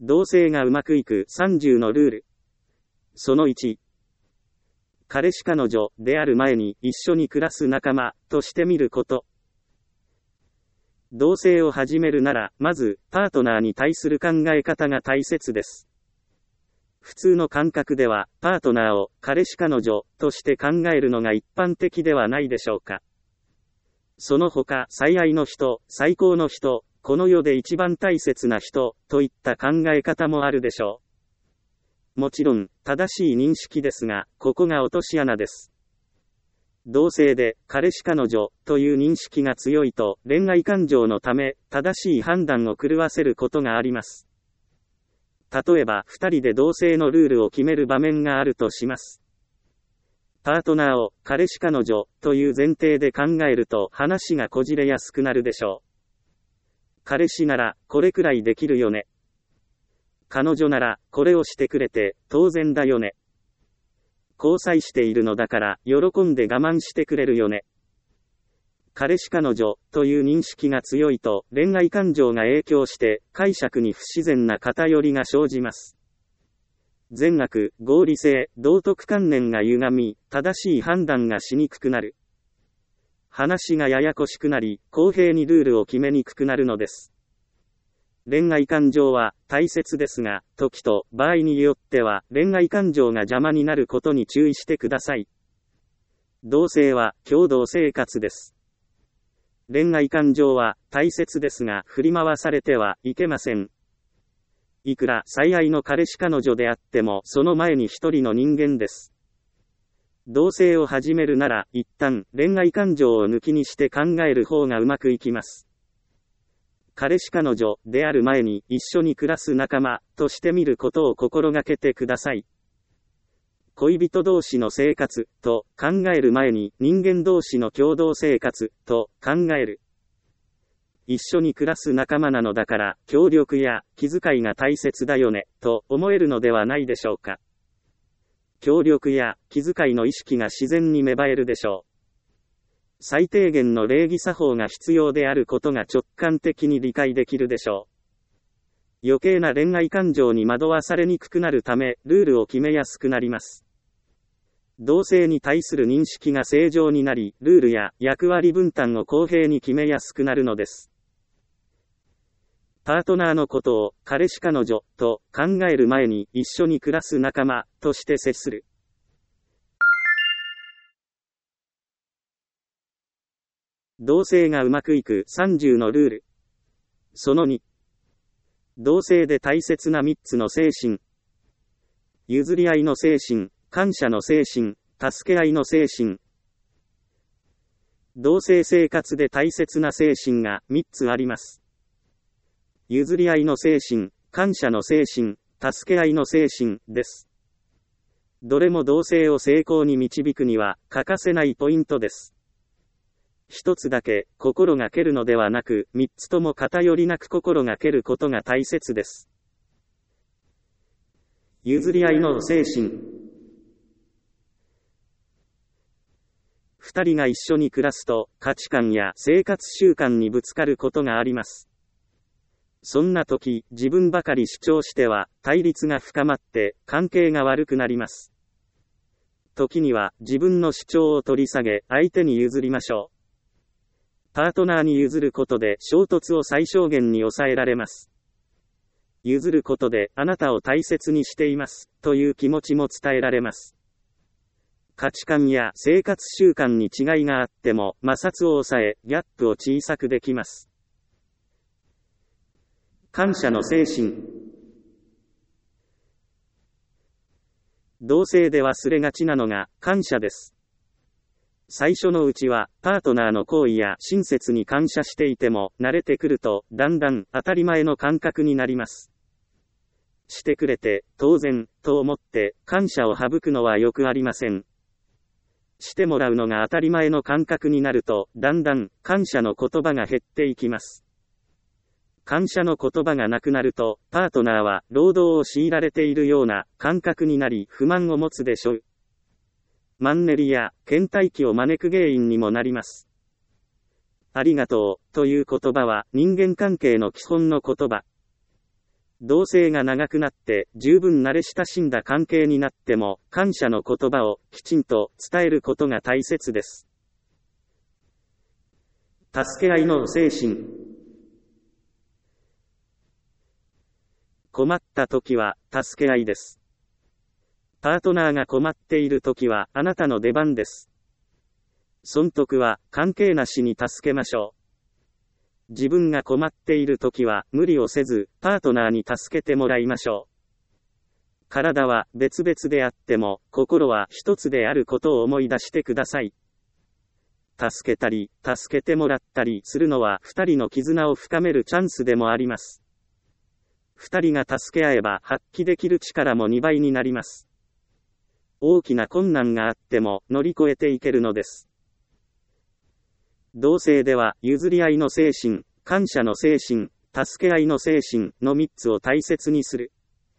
同棲がうまくいく30のルール。その1。彼氏彼女である前に一緒に暮らす仲間として見ること。同棲を始めるなら、まず、パートナーに対する考え方が大切です。普通の感覚では、パートナーを彼氏彼女として考えるのが一般的ではないでしょうか。その他、最愛の人、最高の人、この世で一番大切な人、といった考え方もあるでしょう。もちろん、正しい認識ですが、ここが落とし穴です。同性で、彼氏彼女、という認識が強いと、恋愛感情のため、正しい判断を狂わせることがあります。例えば、二人で同性のルールを決める場面があるとします。パートナーを、彼氏彼女、という前提で考えると、話がこじれやすくなるでしょう。彼氏なら、これくらいできるよね。彼女なら、これをしてくれて、当然だよね。交際しているのだから、喜んで我慢してくれるよね。彼氏彼女、という認識が強いと、恋愛感情が影響して、解釈に不自然な偏りが生じます。善悪、合理性、道徳観念が歪み、正しい判断がしにくくなる。話がややこしくなり、公平にルールを決めにくくなるのです。恋愛感情は大切ですが、時と場合によっては恋愛感情が邪魔になることに注意してください。同性は共同生活です。恋愛感情は大切ですが、振り回されてはいけません。いくら最愛の彼氏彼女であっても、その前に一人の人間です。同棲を始めるなら、一旦恋愛感情を抜きにして考える方がうまくいきます。彼氏彼女である前に一緒に暮らす仲間として見ることを心がけてください。恋人同士の生活と考える前に人間同士の共同生活と考える。一緒に暮らす仲間なのだから協力や気遣いが大切だよねと思えるのではないでしょうか。協力や気遣いの意識が自然に芽生えるでしょう。最低限の礼儀作法が必要であることが直感的に理解できるでしょう。余計な恋愛感情に惑わされにくくなるため、ルールを決めやすくなります。同性に対する認識が正常になり、ルールや役割分担を公平に決めやすくなるのです。パートナーのことを彼氏彼女と考える前に一緒に暮らす仲間として接する。同棲がうまくいく30のルール。その2。同棲で大切な3つの精神。譲り合いの精神、感謝の精神、助け合いの精神。同棲生活で大切な精神が3つあります。譲り合いの精神、感謝の精神、助け合いの精神です。どれも同棲を成功に導くには欠かせないポイントです。一つだけ心がけるのではなく、三つとも偏りなく心がけることが大切です。譲り合いの精神。二人が一緒に暮らすと、価値観や生活習慣にぶつかることがあります。そんな時、自分ばかり主張しては、対立が深まって、関係が悪くなります。時には、自分の主張を取り下げ、相手に譲りましょう。パートナーに譲ることで衝突を最小限に抑えられます。譲ることであなたを大切にしていますという気持ちも伝えられます。価値観や生活習慣に違いがあっても摩擦を抑え、ギャップを小さくできます。感謝の精神。同性で忘れがちなのが感謝です。最初のうちは、パートナーの行為や親切に感謝していても、慣れてくると、だんだん当たり前の感覚になります。してくれて、当然、と思って、感謝を省くのはよくありません。してもらうのが当たり前の感覚になると、だんだん、感謝の言葉が減っていきます。感謝の言葉がなくなると、パートナーは、労働を強いられているような感覚になり、不満を持つでしょう。マンネリや倦怠期を招く原因にもなります。ありがとうという言葉は人間関係の基本の言葉。 同棲が長くなって十分慣れ親しんだ関係になっても、感謝の言葉をきちんと伝えることが大切です。助け合いの精神。困った時は助け合いです。パートナーが困っている時はあなたの出番です。損得は関係なしに助けましょう。自分が困っている時は無理をせずパートナーに助けてもらいましょう。体は別々であっても心は一つであることを思い出してください。助けたり助けてもらったりするのは二人の絆を深めるチャンスでもあります。二人が助け合えば発揮できる力も2倍になります。大きな困難があっても乗り越えていけるのです。同棲では譲り合いの精神、感謝の精神、助け合いの精神の3つを大切にする。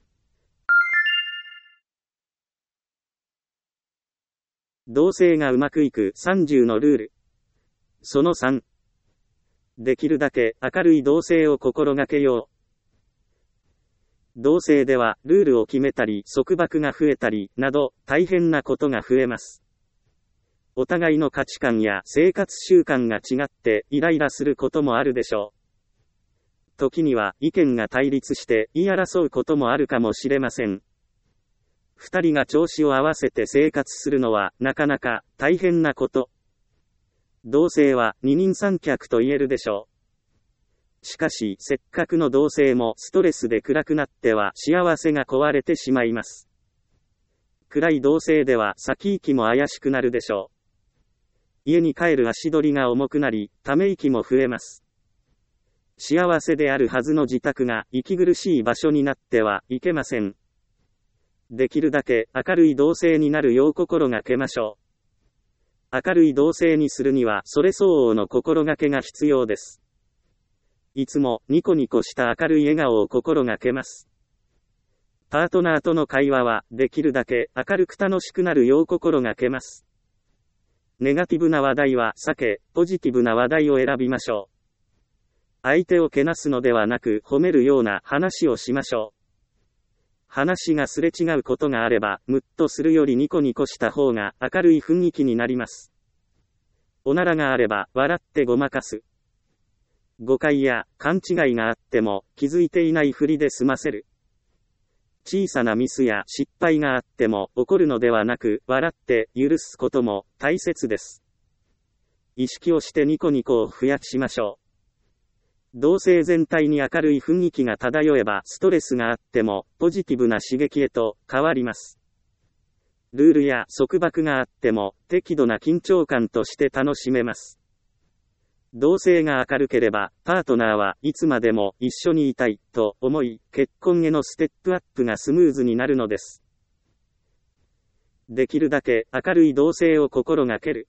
同棲がうまくいく30のルール。その3。できるだけ明るい同棲を心がけよう。同棲ではルールを決めたり束縛が増えたりなど大変なことが増えます。お互いの価値観や生活習慣が違ってイライラすることもあるでしょう。時には意見が対立して言い争うこともあるかもしれません。二人が調子を合わせて生活するのはなかなか大変なこと。同棲は二人三脚と言えるでしょう。しかしせっかくの同棲もストレスで暗くなっては幸せが壊れてしまいます。暗い同棲では先行きも怪しくなるでしょう。家に帰る足取りが重くなり、ため息も増えます。幸せであるはずの自宅が息苦しい場所になってはいけません。できるだけ明るい同棲になるよう心がけましょう。明るい同棲にするにはそれ相応の心がけが必要です。いつもニコニコした明るい笑顔を心がけます。パートナーとの会話はできるだけ明るく楽しくなるよう心がけます。ネガティブな話題は避け、ポジティブな話題を選びましょう。相手をけなすのではなく褒めるような話をしましょう。話がすれ違うことがあれば、ムッとするよりニコニコした方が明るい雰囲気になります。おならがあれば、笑ってごまかす。誤解や勘違いがあっても、気づいていないふりで済ませる。小さなミスや失敗があっても怒るのではなく笑って許すことも大切です。意識をしてニコニコを増やしましょう。同棲全体に明るい雰囲気が漂えばストレスがあってもポジティブな刺激へと変わります。ルールや束縛があっても適度な緊張感として楽しめます。同棲が明るければ、パートナーはいつまでも一緒にいたいと思い、結婚へのステップアップがスムーズになるのです。できるだけ明るい同棲を心がける。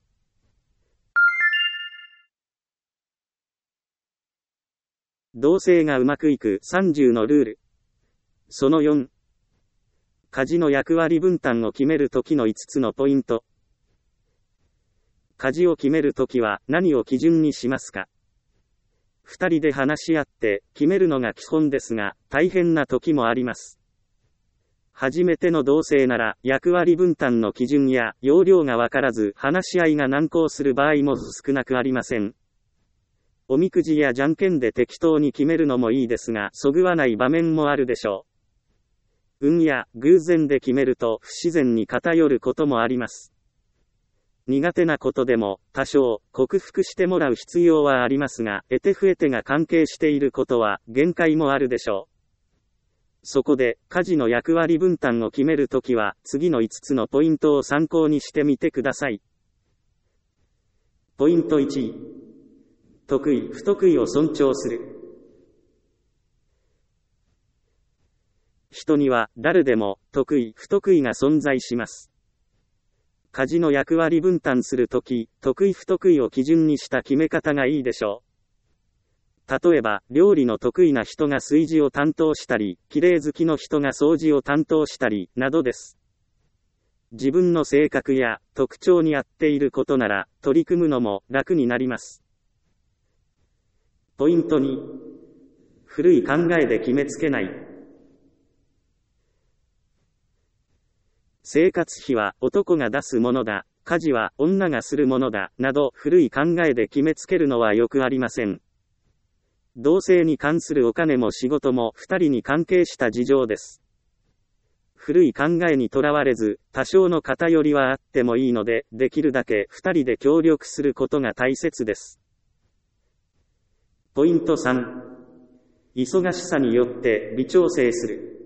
同棲がうまくいく30のルール。その4。家事の役割分担を決めるときの5つのポイント。家事を決めるときは何を基準にしますか？二人で話し合って決めるのが基本ですが、大変な時もあります。初めての同棲なら役割分担の基準や要領がわからず話し合いが難航する場合も少なくありません。おみくじやじゃんけんで適当に決めるのもいいですが、そぐわない場面もあるでしょう。運や偶然で決めると不自然に偏ることもあります。苦手なことでも多少克服してもらう必要はありますが、得手不得手が関係していることは限界もあるでしょう。そこで家事の役割分担を決めるときは次の5つのポイントを参考にしてみてください。ポイント1、得意不得意を尊重する。人には誰でも得意不得意が存在します。家事の役割分担するとき、得意不得意を基準にした決め方がいいでしょう。例えば、料理の得意な人が炊事を担当したり、綺麗好きの人が掃除を担当したり、などです。自分の性格や特徴に合っていることなら、取り組むのも楽になります。ポイント2、古い考えで決めつけない。 生活費は男が出すものだ、家事は女がするものだ、など古い考えで決めつけるのはよくありません。同性に関するお金も仕事も二人に関係した事情です。古い考えにとらわれず、多少の偏りはあってもいいので、できるだけ二人で協力することが大切です。ポイント3。忙しさによって微調整する。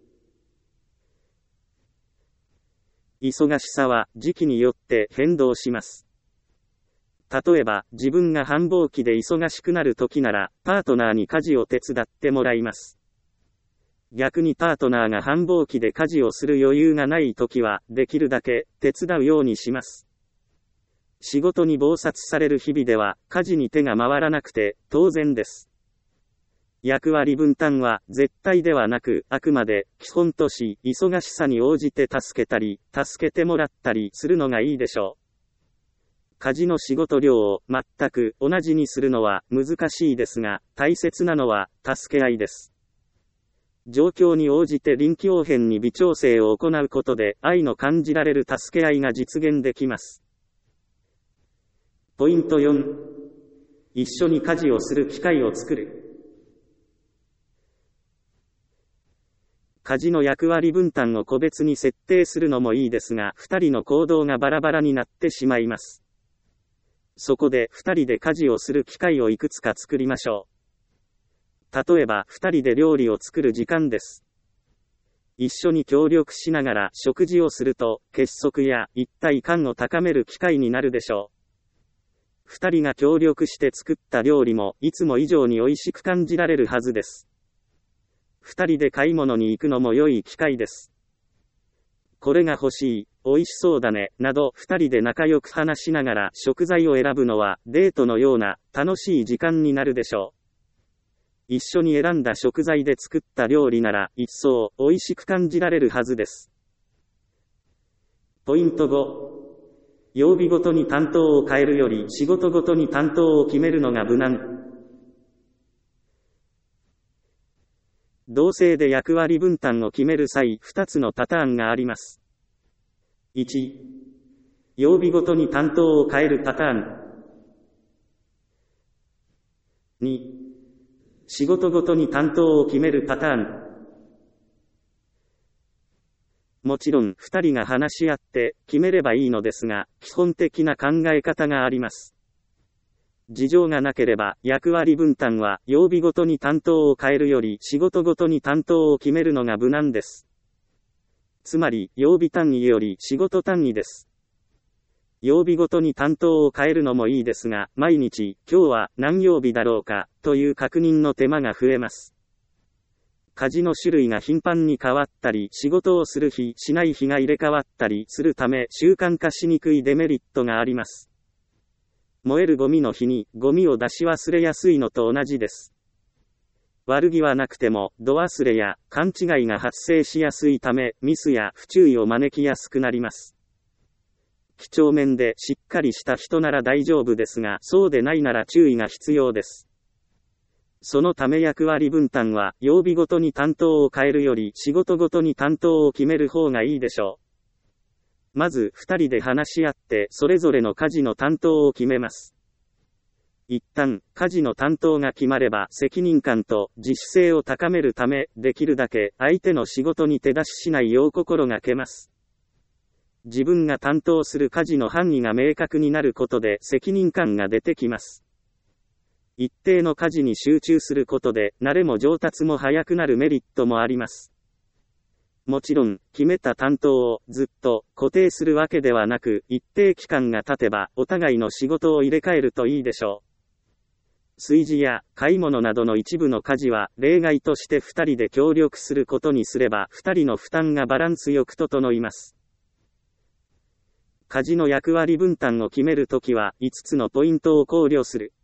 忙しさは時期によって変動します。例えば、自分が繁忙期で忙しくなる時なら、パートナーに家事を手伝ってもらいます。逆にパートナーが繁忙期で家事をする余裕がない時は、できるだけ手伝うようにします。仕事に忙殺される日々では、家事に手が回らなくて当然です。役割分担は絶対ではなく、あくまで基本とし、忙しさに応じて助けたり、助けてもらったりするのがいいでしょう。家事の仕事量を全く同じにするのは難しいですが、大切なのは助け合いです。状況に応じて臨機応変に微調整を行うことで、愛の感じられる助け合いが実現できます。ポイント4。一緒に家事をする機会を作る。家事の役割分担を個別に設定するのもいいですが、二人の行動がバラバラになってしまいます。そこで二人で家事をする機会をいくつか作りましょう。例えば、二人で料理を作る時間です。一緒に協力しながら食事をすると、結束や一体感を高める機会になるでしょう。二人が協力して作った料理も、いつも以上に美味しく感じられるはずです。二人で買い物に行くのも良い機会です。これが欲しい、美味しそうだね、など二人で仲良く話しながら食材を選ぶのは、デートのような楽しい時間になるでしょう。一緒に選んだ食材で作った料理なら、一層美味しく感じられるはずです。ポイント5。曜日ごとに担当を変えるより仕事ごとに担当を決めるのが無難。同性で役割分担を決める際、2つのパターンがあります。1、曜日ごとに担当を変えるパターン。2、仕事ごとに担当を決めるパターン。もちろん、2人が話し合って決めればいいのですが、基本的な考え方があります。事情がなければ、役割分担は、曜日ごとに担当を変えるより、仕事ごとに担当を決めるのが無難です。つまり、曜日単位より仕事単位です。曜日ごとに担当を変えるのもいいですが、毎日、今日は何曜日だろうか、という確認の手間が増えます。家事の種類が頻繁に変わったり、仕事をする日、しない日が入れ替わったりするため、習慣化しにくいデメリットがあります。燃えるゴミの日に、ゴミを出し忘れやすいのと同じです。悪気はなくても、度忘れや勘違いが発生しやすいため、ミスや不注意を招きやすくなります。几帳面でしっかりした人なら大丈夫ですが、そうでないなら注意が必要です。そのため役割分担は、曜日ごとに担当を変えるより仕事ごとに担当を決める方がいいでしょう。まず、二人で話し合って、それぞれの家事の担当を決めます。一旦、家事の担当が決まれば、責任感と自主性を高めるため、できるだけ相手の仕事に手出ししないよう心がけます。自分が担当する家事の範囲が明確になることで責任感が出てきます。一定の家事に集中することで、慣れも上達も早くなるメリットもあります。もちろん、決めた担当をずっと固定するわけではなく、一定期間が経てば、お互いの仕事を入れ替えるといいでしょう。炊事や買い物などの一部の家事は、例外として二人で協力することにすれば、二人の負担がバランスよく整います。家事の役割分担を決めるときは、5つのポイントを考慮する。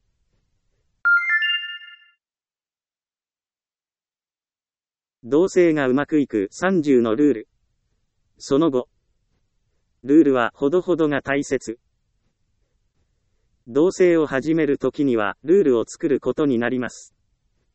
同棲がうまくいく30のルール。その後。ルールはほどほどが大切。同棲を始めるときには、ルールを作ることになります。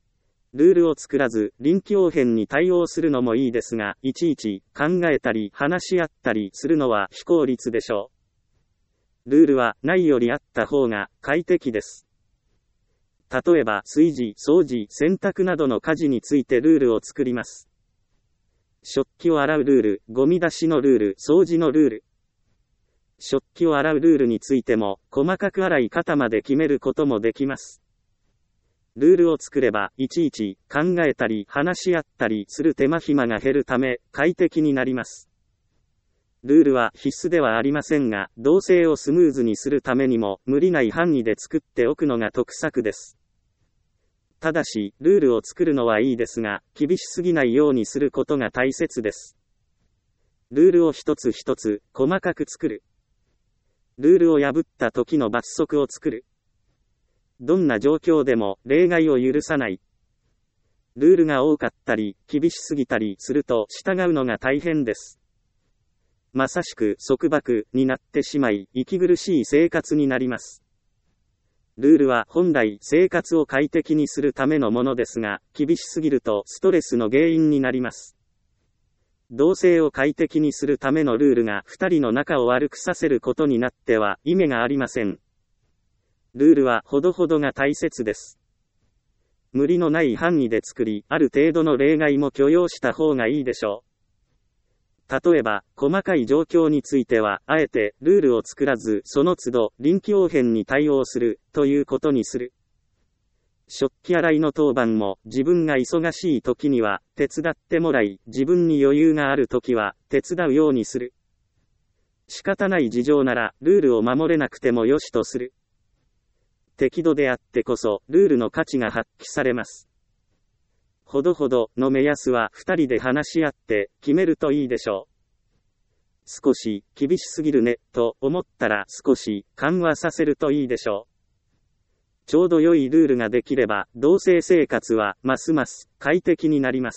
ルールを作らず、臨機応変に対応するのもいいですが、いちいち考えたり話し合ったりするのは非効率でしょう。ルールはないよりあった方が快適です。例えば、炊事、掃除、洗濯などの家事についてルールを作ります。食器を洗うルール、ゴミ出しのルール、掃除のルール。食器を洗うルールについても、細かく洗い方まで決めることもできます。ルールを作れば、いちいち考えたり話し合ったりする手間暇が減るため、快適になります。ルールは必須ではありませんが、動静をスムーズにするためにも、無理ない範囲で作っておくのが得策です。ただし、ルールを作るのはいいですが、厳しすぎないようにすることが大切です。ルールを一つ一つ、細かく作る。ルールを破った時の罰則を作る。どんな状況でも例外を許さない。ルールが多かったり、厳しすぎたりすると従うのが大変です。まさしく束縛になってしまい、息苦しい生活になります。ルールは本来生活を快適にするためのものですが、厳しすぎるとストレスの原因になります。同棲を快適にするためのルールが2人の仲を悪くさせることになっては意味がありません。ルールはほどほどが大切です。無理のない範囲で作り、ある程度の例外も許容した方がいいでしょう。例えば、細かい状況については、あえてルールを作らず、その都度臨機応変に対応するということにする。食器洗いの当番も、自分が忙しい時には手伝ってもらい、自分に余裕がある時は手伝うようにする。仕方ない事情ならルールを守れなくてもよしとする。適度であってこそルールの価値が発揮されます。ほどほどの目安は2人で話し合って決めるといいでしょう。少し厳しすぎるねと思ったら少し緩和させるといいでしょう。ちょうど良いルールができれば同棲生活はますます快適になります。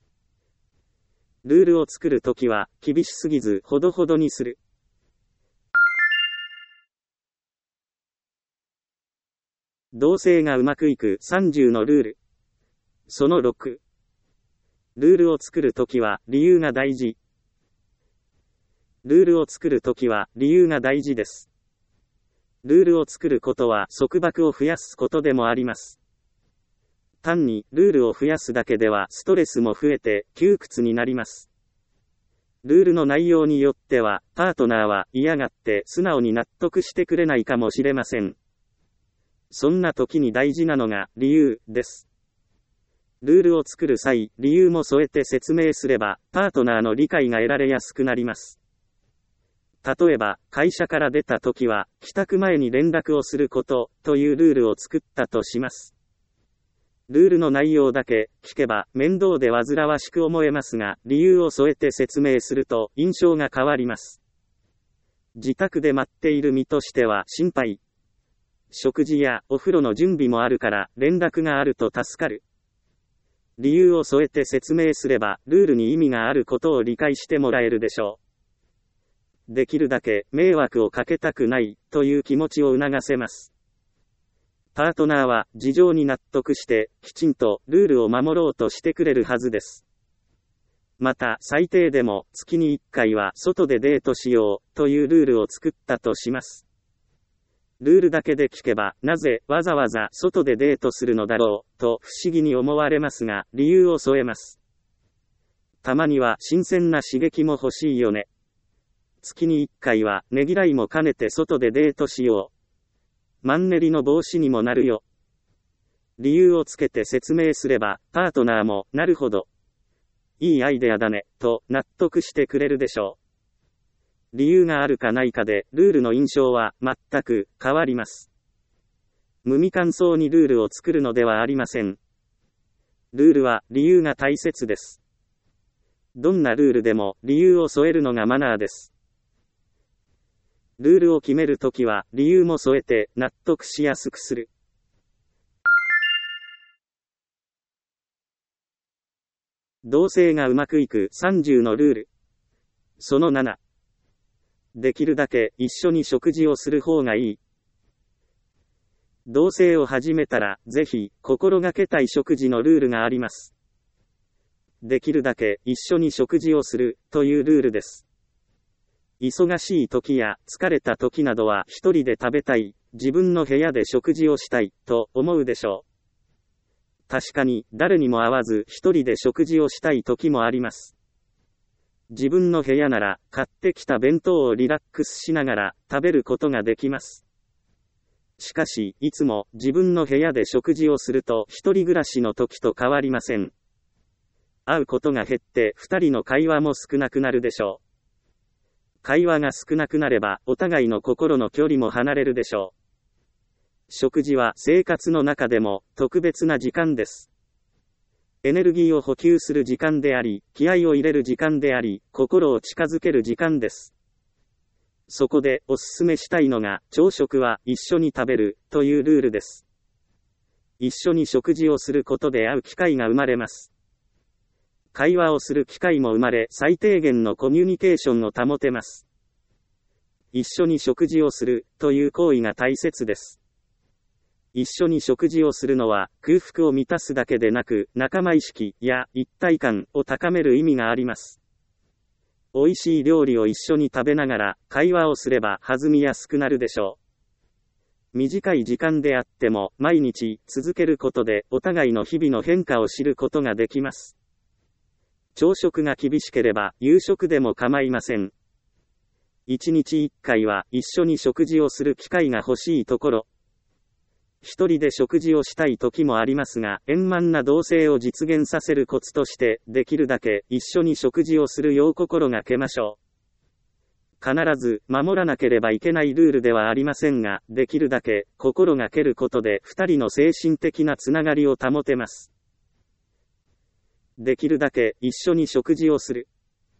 ルールを作るときは厳しすぎずほどほどにする。同棲がうまくいく30のルール。その6。ルールを作るときは理由が大事。ルールを作るときは理由が大事です。ルールを作ることは束縛を増やすことでもあります。単にルールを増やすだけではストレスも増えて窮屈になります。ルールの内容によってはパートナーは嫌がって素直に納得してくれないかもしれません。そんな時に大事なのが理由です。ルールを作る際、理由も添えて説明すれば、パートナーの理解が得られやすくなります。例えば、会社から出た時は、帰宅前に連絡をすること、というルールを作ったとします。ルールの内容だけ聞けば、面倒で煩わしく思えますが、理由を添えて説明すると、印象が変わります。自宅で待っている身としては心配。食事やお風呂の準備もあるから、連絡があると助かる。理由を添えて説明すれば、ルールに意味があることを理解してもらえるでしょう。できるだけ迷惑をかけたくないという気持ちを促せます。パートナーは事情に納得してきちんとルールを守ろうとしてくれるはずです。また最低でも月に1回は外でデートしようというルールを作ったとします。ルールだけで聞けば、なぜわざわざ外でデートするのだろうと不思議に思われますが、理由を添えます。たまには新鮮な刺激も欲しいよね。月に1回はねぎらいも兼ねて外でデートしよう。マンネリの防止にもなるよ。理由をつけて説明すれば、パートナーも、なるほど。いいアイデアだね、と納得してくれるでしょう。理由があるかないかで、ルールの印象は全く変わります。無味乾燥にルールを作るのではありません。ルールは理由が大切です。どんなルールでも理由を添えるのがマナーです。ルールを決めるときは理由も添えて納得しやすくする。同棲がうまくいく30のルール。その7。できるだけ一緒に食事をする方がいい。 同棲を始めたら、ぜひ、心がけたい食事のルールがあります。できるだけ、一緒に食事をする、というルールです。忙しい時や、疲れた時などは、一人で食べたい、自分の部屋で食事をしたい、と思うでしょう。確かに、誰にも会わず、一人で食事をしたい時もあります。自分の部屋なら、買ってきた弁当をリラックスしながら、食べることができます。しかし、いつも自分の部屋で食事をすると一人暮らしの時と変わりません。会うことが減って二人の会話も少なくなるでしょう。会話が少なくなればお互いの心の距離も離れるでしょう。食事は生活の中でも特別な時間です。エネルギーを補給する時間であり、気合を入れる時間であり、心を近づける時間です。そこでおすすめしたいのが、朝食は一緒に食べるというルールです。一緒に食事をすることで会う機会が生まれます。会話をする機会も生まれ、最低限のコミュニケーションを保てます。一緒に食事をするという行為が大切です。一緒に食事をするのは空腹を満たすだけでなく、仲間意識や一体感を高める意味があります。美味しい料理を一緒に食べながら会話をすれば弾みやすくなるでしょう。短い時間であっても毎日続けることでお互いの日々の変化を知ることができます。朝食が厳しければ夕食でも構いません。1日1回は一緒に食事をする機会が欲しいところ。一人で食事をしたい時もありますが、円満な同棲を実現させるコツとして、できるだけ一緒に食事をするよう心がけましょう。必ず守らなければいけないルールではありませんが、できるだけ心がけることで二人の精神的なつながりを保てます。できるだけ一緒に食事をする。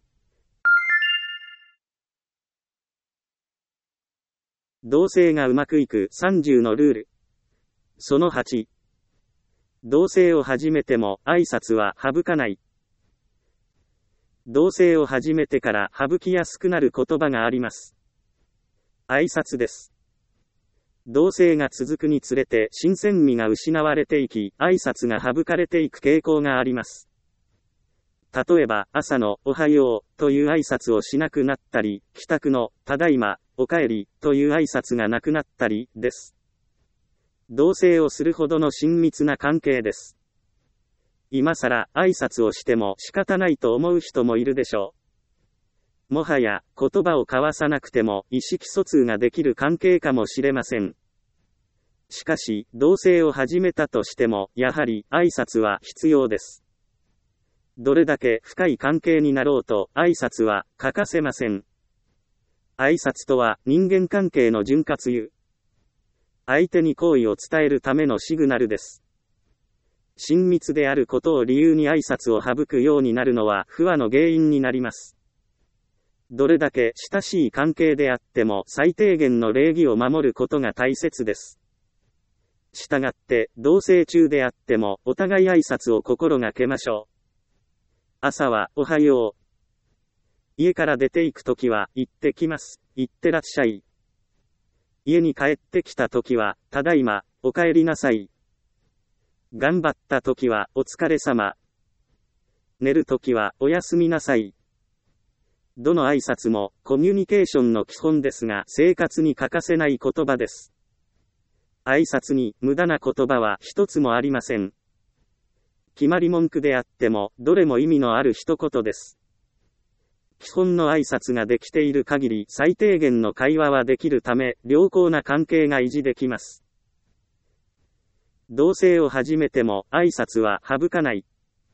同棲がうまくいく30のルール。その8。同棲を始めても挨拶は省かない。同棲を始めてから省きやすくなる言葉があります。挨拶です。同棲が続くにつれて新鮮味が失われていき、挨拶が省かれていく傾向があります。例えば、朝のおはようという挨拶をしなくなったり、帰宅のただいま、おかえりという挨拶がなくなったりです。同棲をするほどの親密な関係です。今更挨拶をしても仕方ないと思う人もいるでしょう。もはや言葉を交わさなくても意思疎通ができる関係かもしれません。しかし、同棲を始めたとしても、やはり挨拶は必要です。どれだけ深い関係になろうと挨拶は欠かせません。挨拶とは人間関係の潤滑油。相手に好意を伝えるためのシグナルです。親密であることを理由に挨拶を省くようになるのは不和の原因になります。どれだけ親しい関係であっても最低限の礼儀を守ることが大切です。したがって、同棲中であってもお互い挨拶を心がけましょう。朝はおはよう。家から出て行くときは行ってきます。行ってらっしゃい。家に帰ってきたときは、ただいま、お帰りなさい。頑張ったときは、お疲れ様。寝るときは、おやすみなさい。どの挨拶も、コミュニケーションの基本ですが、生活に欠かせない言葉です。挨拶に、無駄な言葉は一つもありません。決まり文句であっても、どれも意味のある一言です。基本の挨拶ができている限り最低限の会話はできるため、良好な関係が維持できます。同棲を始めても挨拶は省かない。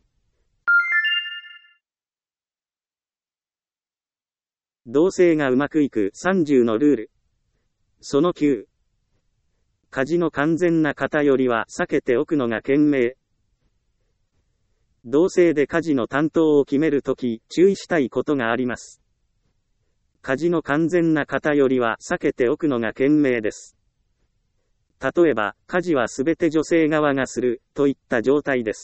同棲がうまくいく30のルール。その9。家事の完全な偏りは避けておくのが賢明。同棲で家事の担当を決めるとき、注意したいことがあります。家事の完全な偏りは避けておくのが賢明です。例えば、家事はすべて女性側がする、といった状態です。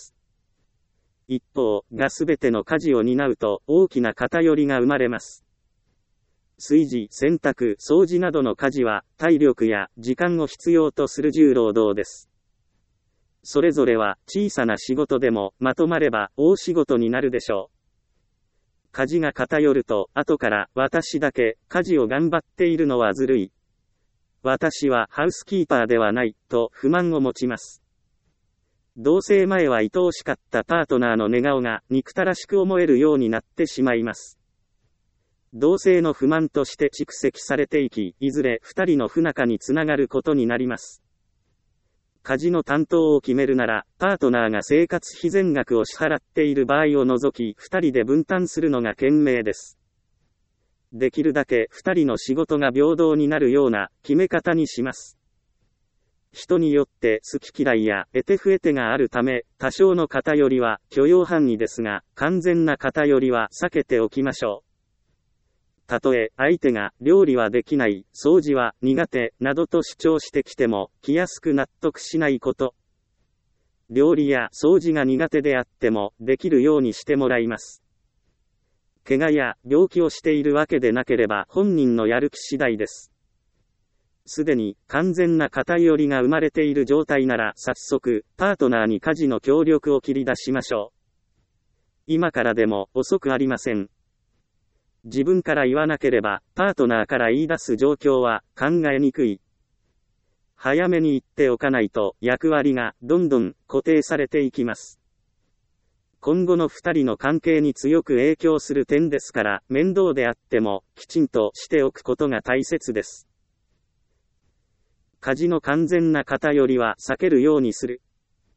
一方、がすべての家事を担うと、大きな偏りが生まれます。 炊事、洗濯、掃除などの家事は、体力や時間を必要とする重労働です。それぞれは、小さな仕事でも、まとまれば、大仕事になるでしょう。家事が偏ると、後から、私だけ、家事を頑張っているのはずるい。私はハウスキーパーではない、と不満を持ちます。同棲前は愛おしかったパートナーの寝顔が、憎たらしく思えるようになってしまいます。同性の不満として蓄積されていき、いずれ二人の不仲につながることになります。家事の担当を決めるなら、パートナーが生活費全額を支払っている場合を除き、二人で分担するのが賢明です。できるだけ二人の仕事が平等になるような決め方にします。人によって好き嫌いや得手不得手があるため、多少の偏りは許容範囲ですが、完全な偏りは避けておきましょう。たとえ相手が料理はできない、掃除は苦手などと主張してきても気安く納得しないこと。料理や掃除が苦手であってもできるようにしてもらいます。怪我や病気をしているわけでなければ本人のやる気次第です。すでに完全な偏りが生まれている状態なら早速パートナーに家事の協力を切り出しましょう。今からでも遅くありません。自分から言わなければ、パートナーから言い出す状況は考えにくい。早めに言っておかないと役割がどんどん固定されていきます。今後の二人の関係に強く影響する点ですから、面倒であってもきちんとしておくことが大切です。家事の完全な偏りは避けるようにする。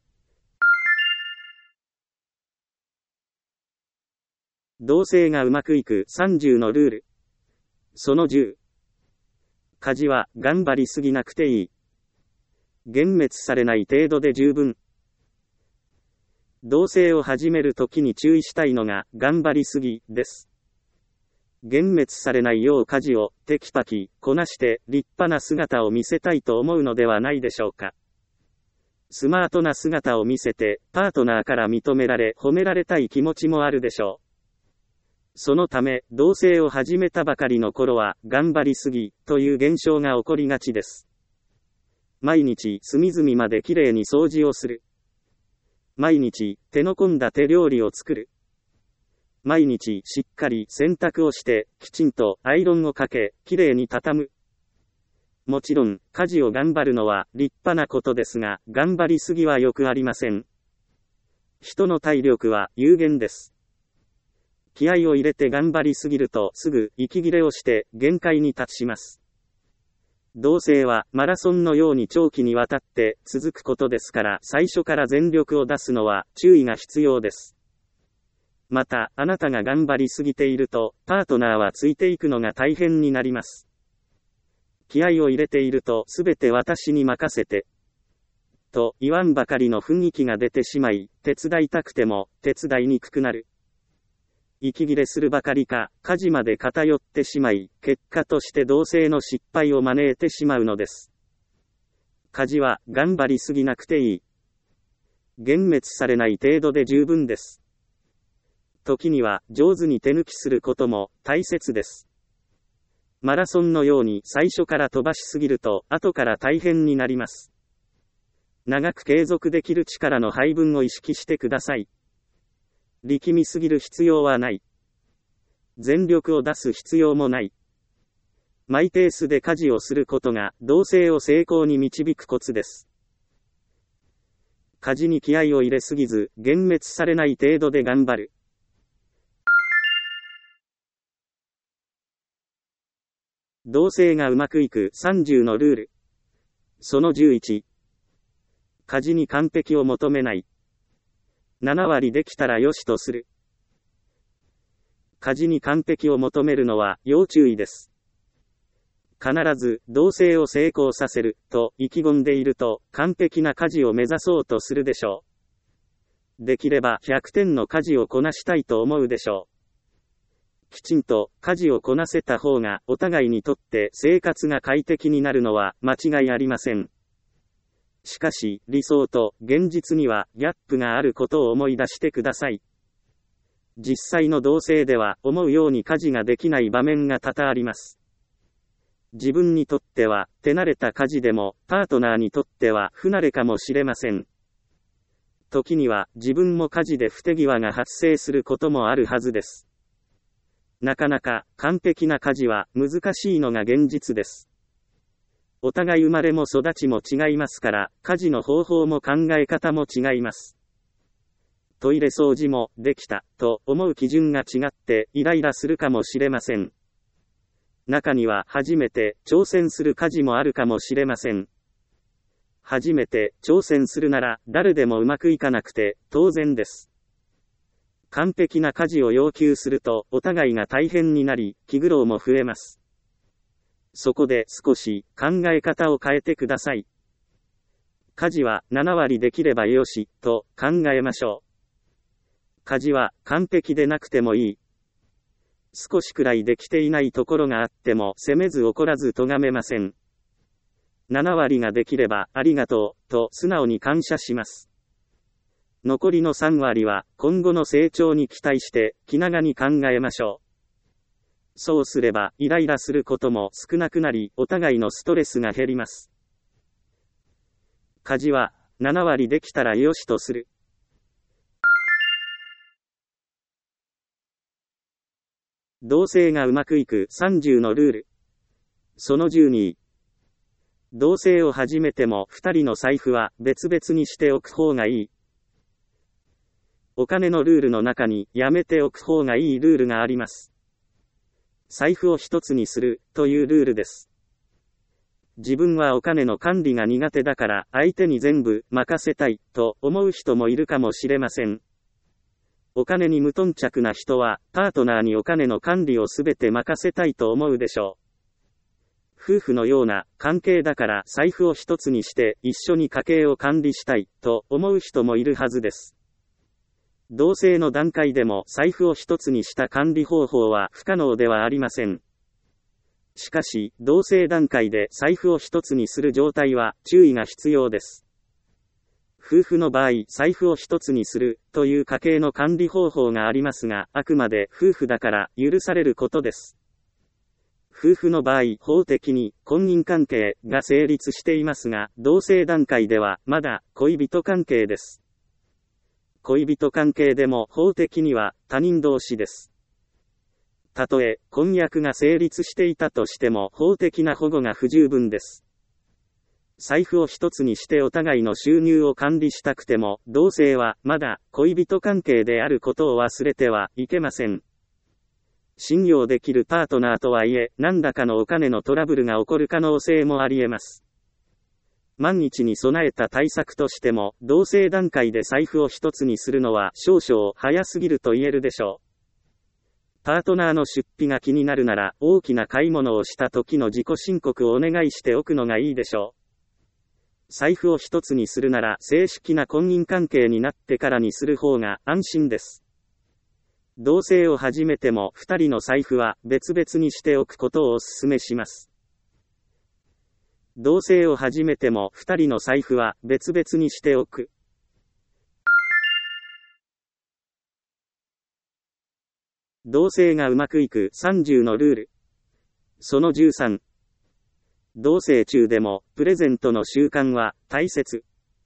同棲がうまくいく30のルール。その10。家事は頑張りすぎなくていい。幻滅されない程度で十分。同棲を始めるときに注意したいのが頑張りすぎです。幻滅されないよう家事をテキパキこなして立派な姿を見せたいと思うのではないでしょうか。スマートな姿を見せてパートナーから認められ褒められたい気持ちもあるでしょう。そのため、同棲を始めたばかりの頃は、頑張りすぎ、という現象が起こりがちです。毎日、隅々まできれいに掃除をする。毎日、手の込んだ手料理を作る。毎日、しっかり洗濯をして、きちんとアイロンをかけ、きれいに畳む。もちろん、家事を頑張るのは立派なことですが、頑張りすぎはよくありません。人の体力は有限です。気合を入れて頑張りすぎるとすぐ息切れをして限界に達します。同棲はマラソンのように長期にわたって続くことですから最初から全力を出すのは注意が必要です。また、あなたが頑張りすぎているとパートナーはついていくのが大変になります。気合を入れているとすべて私に任せて。と言わんばかりの雰囲気が出てしまい、手伝いたくても手伝いにくくなる。息切れするばかりか、家事まで偏ってしまい、結果として同棲の失敗を招いてしまうのです。家事は頑張りすぎなくていい。幻滅されない程度で十分です。時には上手に手抜きすることも大切です。マラソンのように最初から飛ばしすぎると後から大変になります。長く継続できる力の配分を意識してください。力みすぎる必要はない。全力を出す必要もない。マイペースで家事をすることが同棲を成功に導くコツです。家事に気合を入れすぎず、幻滅されない程度で頑張る。同棲がうまくいく30のルール。その11。家事に完璧を求めない。7割できたら良しとする。家事に完璧を求めるのは要注意です。必ず同棲を成功させると意気込んでいると完璧な家事を目指そうとするでしょう。できれば100点の家事をこなしたいと思うでしょう。きちんと家事をこなせた方がお互いにとって生活が快適になるのは間違いありません。しかし、理想と現実にはギャップがあることを思い出してください。 実際の同棲では思うように家事ができない場面が多々あります。自分にとっては手慣れた家事でもパートナーにとっては不慣れかもしれません。時には自分も家事で不手際が発生することもあるはずです。なかなか完璧な家事は難しいのが現実です。お互い生まれも育ちも違いますから、家事の方法も考え方も違います。トイレ掃除もできたと思う基準が違ってイライラするかもしれません。中には初めて挑戦する家事もあるかもしれません。初めて挑戦するなら誰でもうまくいかなくて当然です。完璧な家事を要求するとお互いが大変になり気苦労も増えます。そこで少し考え方を変えてください。家事は7割できればよしと考えましょう。家事は完璧でなくてもいい。少しくらいできていないところがあっても責めず怒らず咎めません。7割ができればありがとうと素直に感謝します。残りの3割は今後の成長に期待して気長に考えましょう。そうすればイライラすることも少なくなりお互いのストレスが減ります。家事は7割できたらよしとする。同棲がうまくいく30のルール。その12。同棲を始めても2人の財布は別々にしておく方がいい。お金のルールの中にやめておく方がいいルールがあります。財布を一つにするというルールです。自分はお金の管理が苦手だから相手に全部任せたいと思う人もいるかもしれません。お金に無頓着な人はパートナーにお金の管理をすべて任せたいと思うでしょう。夫婦のような関係だから財布を一つにして一緒に家計を管理したいと思う人もいるはずです。同棲の段階でも財布を一つにした管理方法は不可能ではありません。しかし、同棲段階で財布を一つにする状態は注意が必要です。夫婦の場合、財布を一つにするという家計の管理方法がありますが、あくまで夫婦だから許されることです。夫婦の場合、法的に婚姻関係が成立していますが、同棲段階ではまだ恋人関係です。恋人関係でも法的には他人同士です。たとえ婚約が成立していたとしても法的な保護が不十分です。財布を一つにしてお互いの収入を管理したくても、同棲はまだ恋人関係であることを忘れてはいけません。信用できるパートナーとはいえ、何らかのお金のトラブルが起こる可能性もあり得ます。万一に備えた対策としても、同棲段階で財布を一つにするのは少々早すぎると言えるでしょう。パートナーの出費が気になるなら、大きな買い物をした時の自己申告をお願いしておくのがいいでしょう。財布を一つにするなら正式な婚姻関係になってからにする方が安心です。同棲を始めても2人の財布は別々にしておくことをお勧めします。同棲を始めても2人の財布は別々にしておく。同棲がうまくいく30のルール。その13。同棲中でもプレゼントの習慣は大切。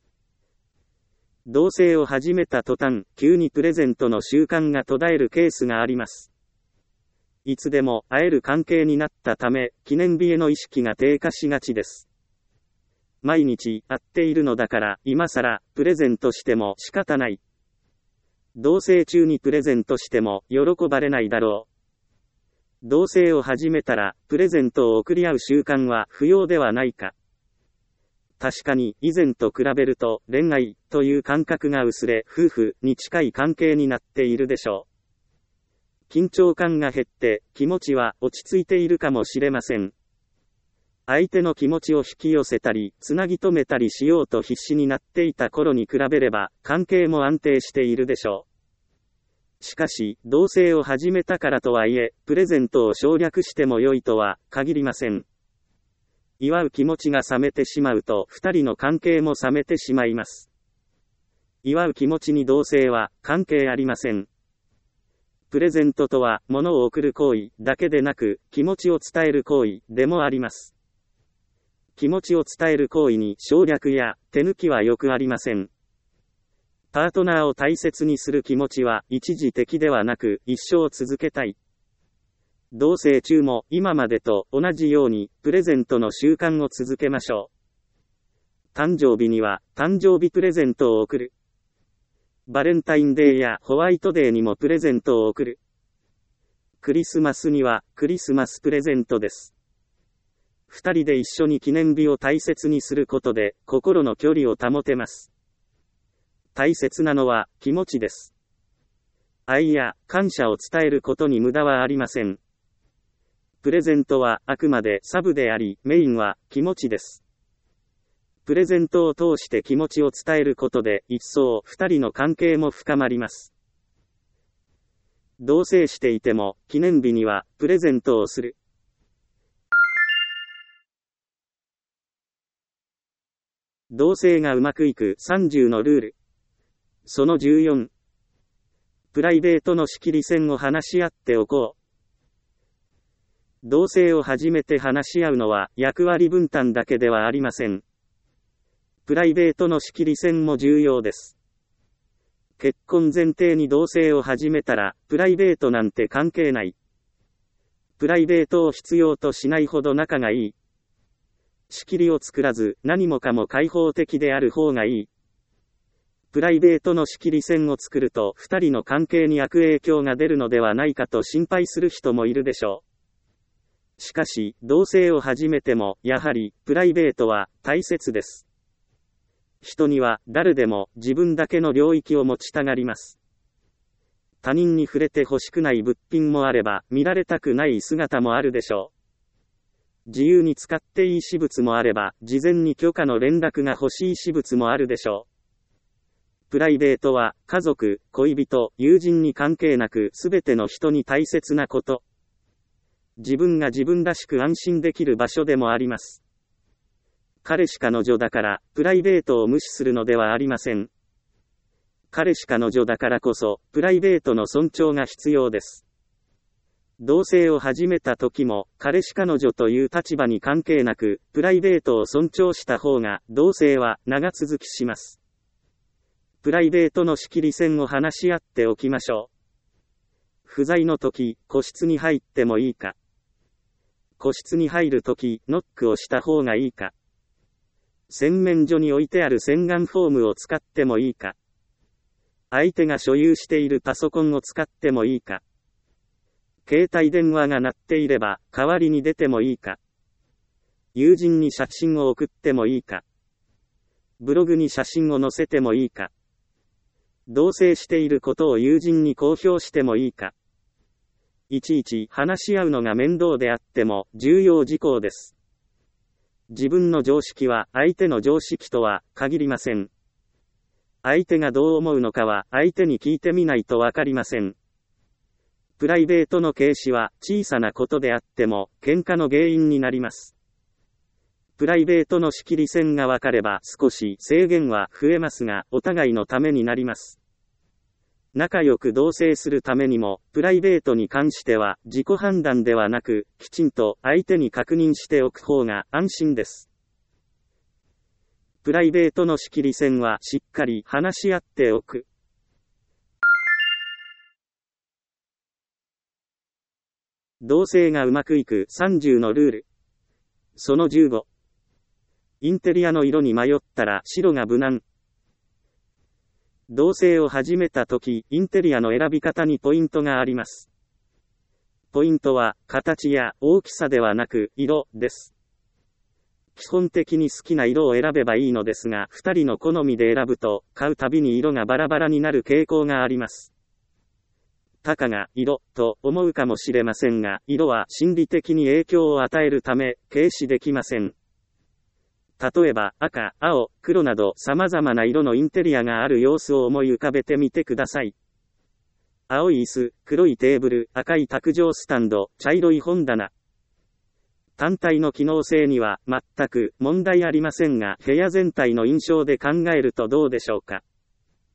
同棲を始めた途端、急にプレゼントの習慣が途絶えるケースがあります。いつでも会える関係になったため、記念日への意識が低下しがちです。毎日会っているのだから、今更プレゼントしても仕方ない。同棲中にプレゼントしても喜ばれないだろう。同棲を始めたら、プレゼントを贈り合う習慣は不要ではないか。確かに、以前と比べると、恋愛という感覚が薄れ、夫婦に近い関係になっているでしょう。緊張感が減って、気持ちは落ち着いているかもしれません。相手の気持ちを引き寄せたり、つなぎ止めたりしようと必死になっていた頃に比べれば、関係も安定しているでしょう。しかし、同棲を始めたからとはいえ、プレゼントを省略しても良いとは限りません。祝う気持ちが冷めてしまうと、二人の関係も冷めてしまいます。祝う気持ちに同棲は関係ありません。 プレゼントとは、物を贈る行為だけでなく、気持ちを伝える行為でもあります。気持ちを伝える行為に省略や手抜きはよくありません。パートナーを大切にする気持ちは一時的ではなく一生続けたい。同棲中も今までと同じようにプレゼントの習慣を続けましょう。誕生日には誕生日プレゼントを贈る。バレンタインデーやホワイトデーにもプレゼントを贈る。クリスマスにはクリスマスプレゼントです。二人で一緒に記念日を大切にすることで心の距離を保てます。大切なのは気持ちです。愛や感謝を伝えることに無駄はありません。プレゼントはあくまでサブであり、メインは気持ちです。プレゼントを通して気持ちを伝えることで一層二人の関係も深まります。同棲していても記念日にはプレゼントをする。同棲がうまくいく30のルール。その14。プライベートの仕切り線を話し合っておこう。同棲を始めて話し合うのは役割分担だけではありません。プライベートの仕切り線も重要です。結婚前提に同棲を始めたら、プライベートなんて関係ない。プライベートを必要としないほど仲がいい。仕切りを作らず、何もかも開放的である方がいい。プライベートの仕切り線を作ると、二人の関係に悪影響が出るのではないかと心配する人もいるでしょう。しかし、同棲を始めても、やはり、プライベートは大切です。人には、誰でも、自分だけの領域を持ちたがります。他人に触れて欲しくない物品もあれば、見られたくない姿もあるでしょう。自由に使っていい私物もあれば、事前に許可の連絡が欲しい私物もあるでしょう。プライベートは、家族、恋人、友人に関係なく、すべての人に大切なこと。自分が自分らしく安心できる場所でもあります。彼氏彼女だから、プライベートを無視するのではありません。彼氏彼女だからこそ、プライベートの尊重が必要です。同棲を始めた時も、彼氏彼女という立場に関係なく、プライベートを尊重した方が、同棲は長続きします。プライベートの仕切り線を話し合っておきましょう。不在の時、個室に入ってもいいか。個室に入るとき、ノックをした方がいいか。洗面所に置いてある洗顔フォームを使ってもいいか。相手が所有しているパソコンを使ってもいいか。携帯電話が鳴っていれば、代わりに出てもいいか。友人に写真を送ってもいいか。ブログに写真を載せてもいいか。同棲していることを友人に公表してもいいか。いちいち話し合うのが面倒であっても重要事項です。自分の常識は相手の常識とは限りません。相手がどう思うのかは相手に聞いてみないとわかりません。プライベートの軽視は小さなことであっても喧嘩の原因になります。プライベートの仕切り線が分かれば少し制限は増えますがお互いのためになります。仲良く同棲するためにも、プライベートに関しては自己判断ではなく、きちんと相手に確認しておく方が安心です。プライベートの仕切り線はしっかり話し合っておく。同棲がうまくいく30のルール。その15。インテリアの色に迷ったら白が無難。同棲を始めたとき、インテリアの選び方にポイントがあります。ポイントは、形や大きさではなく、色です。基本的に好きな色を選べばいいのですが、二人の好みで選ぶと、買うたびに色がバラバラになる傾向があります。たかが、色、と思うかもしれませんが、色は心理的に影響を与えるため、軽視できません。例えば、赤、青、黒など様々な色のインテリアがある様子を思い浮かべてみてください。青い椅子、黒いテーブル、赤い卓上スタンド、茶色い本棚。単体の機能性には全く問題ありませんが、部屋全体の印象で考えるとどうでしょうか。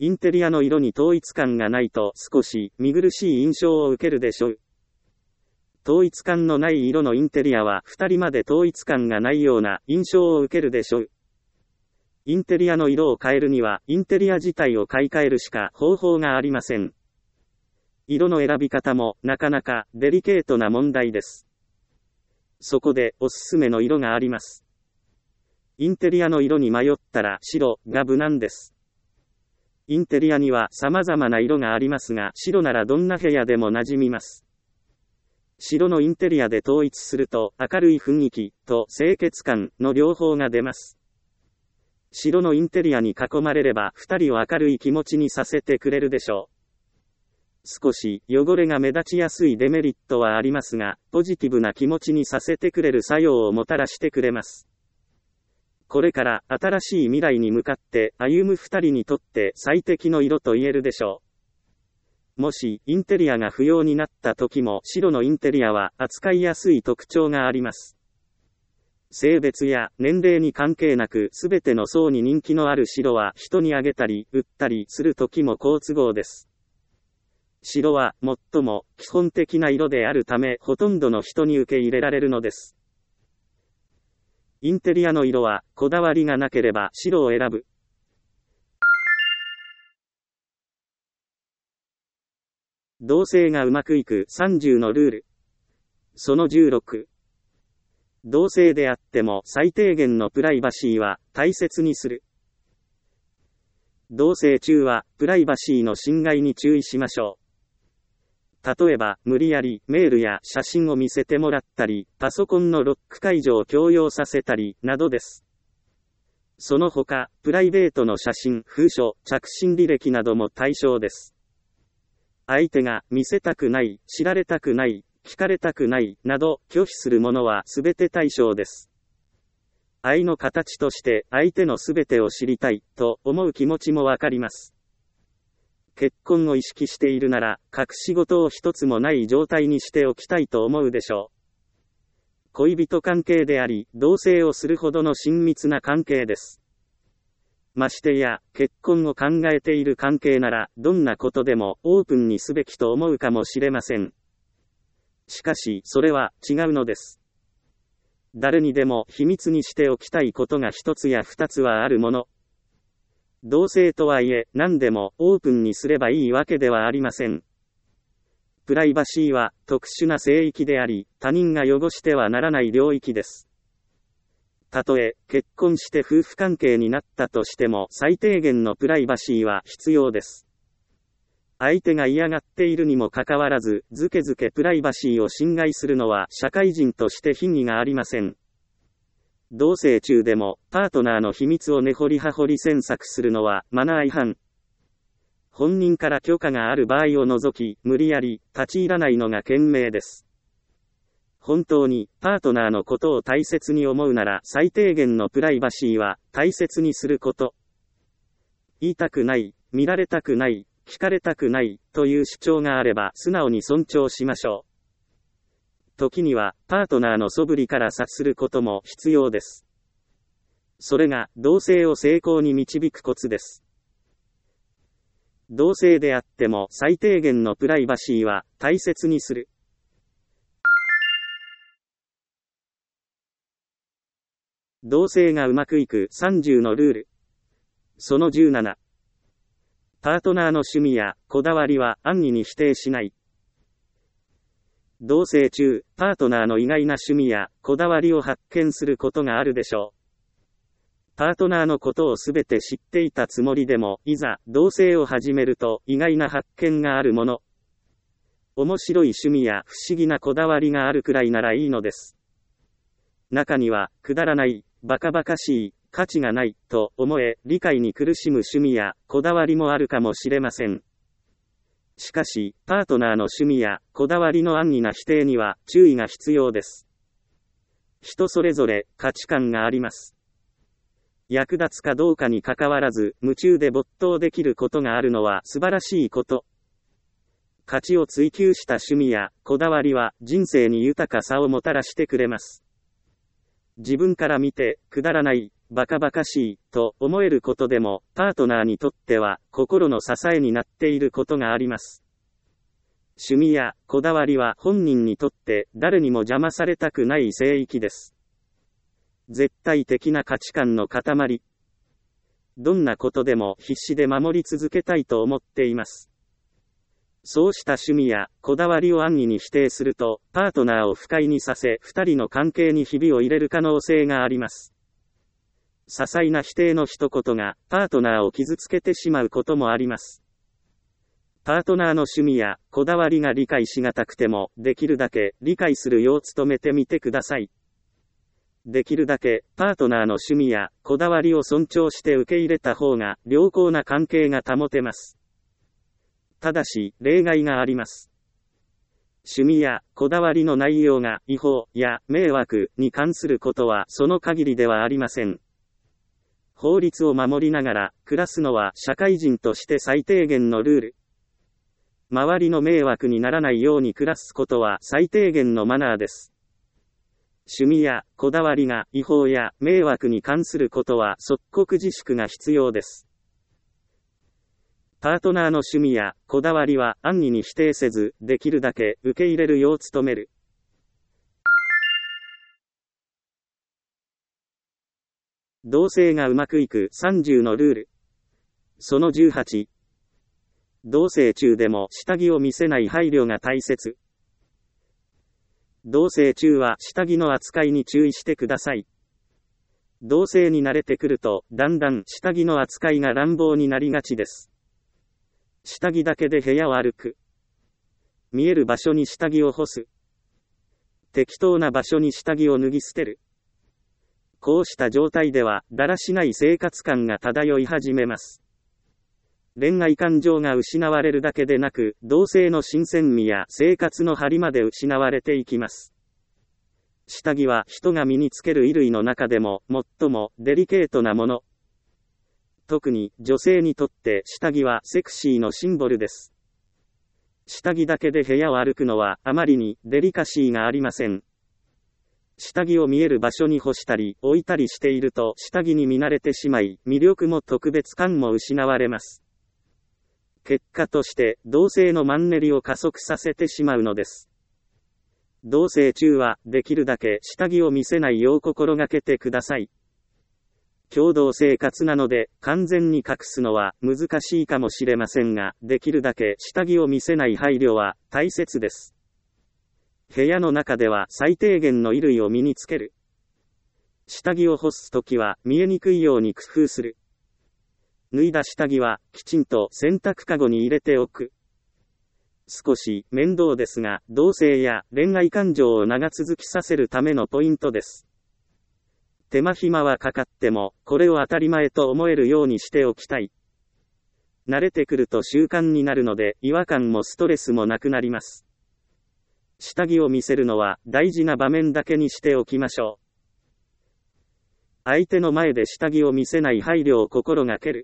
インテリアの色に統一感がないと少し見苦しい印象を受けるでしょう。統一感のない色のインテリアは2人まで統一感がないような印象を受けるでしょう。インテリアの色を変えるにはインテリア自体を買い替えるしか方法がありません。色の選び方もなかなかデリケートな問題です。そこでおすすめの色があります。インテリアの色に迷ったら白が無難です。インテリアには様々な色がありますが、白ならどんな部屋でも馴染みます。白のインテリアで統一すると明るい雰囲気と清潔感の両方が出ます。白のインテリアに囲まれれば2人を明るい気持ちにさせてくれるでしょう。少し汚れが目立ちやすいデメリットはありますが、ポジティブな気持ちにさせてくれる作用をもたらしてくれます。これから新しい未来に向かって歩む2人にとって最適の色と言えるでしょう。もしインテリアが不要になった時も白のインテリアは扱いやすい特徴があります。性別や年齢に関係なく全ての層に人気のある白は人にあげたり売ったりする時も好都合です。白は最も基本的な色であるためほとんどの人に受け入れられるのです。インテリアの色はこだわりがなければ白を選ぶ。同棲がうまくいく30のルール。その16。同棲であっても最低限のプライバシーは大切にする。同棲中はプライバシーの侵害に注意しましょう。例えば、無理やりメールや写真を見せてもらったり、パソコンのロック解除を強要させたり、などです。その他、プライベートの写真、封書、着信履歴なども対象です。相手が見せたくない、知られたくない、聞かれたくない、など拒否するものはすべて対象です。愛の形として相手のすべてを知りたいと思う気持ちもわかります。結婚を意識しているなら、隠し事を一つもない状態にしておきたいと思うでしょう。恋人関係であり、同棲をするほどの親密な関係です。ましてや、結婚を考えている関係なら、どんなことでもオープンにすべきと思うかもしれません。しかし、それは違うのです。誰にでも秘密にしておきたいことが一つや二つはあるもの。同棲とはいえ、何でもオープンにすればいいわけではありません。プライバシーは特殊な聖域であり、他人が汚してはならない領域です。たとえ、結婚して夫婦関係になったとしても、最低限のプライバシーは必要です。相手が嫌がっているにもかかわらず、ずけずけプライバシーを侵害するのは、社会人として品位がありません。同棲中でも、パートナーの秘密を根掘り葉掘り詮索するのは、マナー違反。本人から許可がある場合を除き、無理やり、立ち入らないのが賢明です。本当に、パートナーのことを大切に思うなら、最低限のプライバシーは、大切にすること。言いたくない、見られたくない、聞かれたくない、という主張があれば、素直に尊重しましょう。時には、パートナーの素振りから察することも必要です。それが、同棲を成功に導くコツです。同棲であっても、最低限のプライバシーは、大切にする。同棲がうまくいく30のルール。その17。パートナーの趣味やこだわりは安易に否定しない。同棲中、パートナーの意外な趣味やこだわりを発見することがあるでしょう。パートナーのことをすべて知っていたつもりでも、いざ同棲を始めると意外な発見があるもの。面白い趣味や不思議なこだわりがあるくらいならいいのです。中には、くだらない、バカバカしい、価値がない、と思え、理解に苦しむ趣味やこだわりもあるかもしれません。しかし、パートナーの趣味やこだわりの安易な否定には注意が必要です。人それぞれ価値観があります。役立つかどうかにかかわらず、夢中で没頭できることがあるのは素晴らしいこと。価値を追求した趣味やこだわりは人生に豊かさをもたらしてくれます。自分から見て、くだらない、 バカバカしい、と思えることでも、パートナーにとっては、心の支えになっていることがあります。趣味やこだわりは本人にとって誰にも邪魔されたくない聖域です。絶対的な価値観の塊。どんなことでも必死で守り続けたいと思っています。そうした趣味やこだわりを安易に否定すると、パートナーを不快にさせ、二人の関係にひびを入れる可能性があります。些細な否定の一言が、パートナーを傷つけてしまうこともあります。パートナーの趣味やこだわりが理解しがたくても、できるだけ理解するよう努めてみてください。できるだけパートナーの趣味やこだわりを尊重して受け入れた方が良好な関係が保てます。ただし、例外があります。趣味やこだわりの内容が違法や迷惑に関することはその限りではありません。法律を守りながら暮らすのは社会人として最低限のルール。周りの迷惑にならないように暮らすことは最低限のマナーです。趣味やこだわりが違法や迷惑に関することは即刻自粛が必要です。パートナーの趣味やこだわりは安易に否定せず、できるだけ受け入れるよう努める。同棲がうまくいく30のルール。その18。同棲中でも下着を見せない配慮が大切。同棲中は下着の扱いに注意してください。同棲に慣れてくると、だんだん下着の扱いが乱暴になりがちです。下着だけで部屋を歩く。見える場所に下着を干す。適当な場所に下着を脱ぎ捨てる。こうした状態では、だらしない生活感が漂い始めます。恋愛感情が失われるだけでなく、同性の新鮮味や生活の張りまで失われていきます。下着は人が身につける衣類の中でも最もデリケートなもの。特に女性にとって下着はセクシーのシンボルです。下着だけで部屋を歩くのはあまりにデリカシーがありません。下着を見える場所に干したり置いたりしていると下着に見慣れてしまい、魅力も特別感も失われます。結果として、同性のマンネリを加速させてしまうのです。同棲中は、できるだけ下着を見せないよう心がけてください。共同生活なので、完全に隠すのは難しいかもしれませんが、できるだけ下着を見せない配慮は大切です。部屋の中では最低限の衣類を身につける。下着を干すときは見えにくいように工夫する。脱いだ下着は、きちんと洗濯かごに入れておく。少し面倒ですが、同性や恋愛感情を長続きさせるためのポイントです。手間暇はかかっても、これを当たり前と思えるようにしておきたい。慣れてくると習慣になるので、違和感もストレスもなくなります。下着を見せるのは大事な場面だけにしておきましょう。相手の前で下着を見せない配慮を心がける。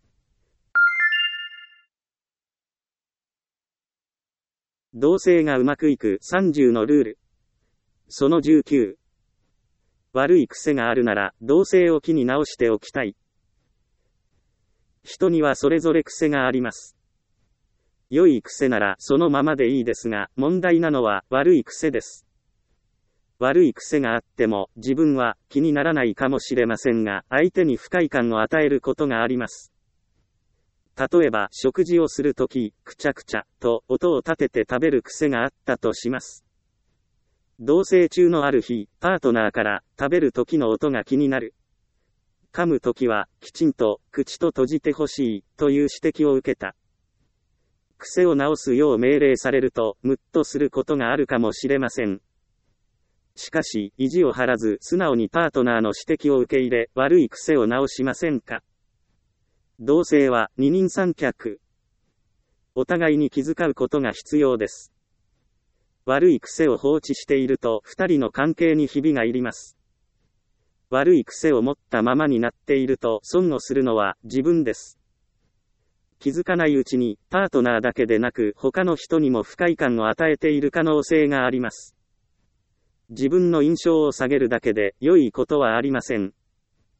同棲がうまくいく30のルール。その19。悪い癖があるなら、同棲を機に直しておきたい。人にはそれぞれ癖があります。良い癖ならそのままでいいですが、問題なのは悪い癖です。悪い癖があっても、自分は気にならないかもしれませんが、相手に不快感を与えることがあります。例えば、食事をするとき、くちゃくちゃ、と音を立てて食べる癖があったとします。同棲中のある日、パートナーから、食べるときの音が気になる。噛むときは、きちんと、口と閉じてほしい、という指摘を受けた。癖を直すよう命令されると、ムッとすることがあるかもしれません。しかし、意地を張らず、素直にパートナーの指摘を受け入れ、悪い癖を直しませんか。同棲は二人三脚。お互いに気遣うことが必要です。悪い癖を放置していると二人の関係にひびが入ります。悪い癖を持ったままになっていると損をするのは自分です。気づかないうちにパートナーだけでなく他の人にも不快感を与えている可能性があります。自分の印象を下げるだけで良いことはありません。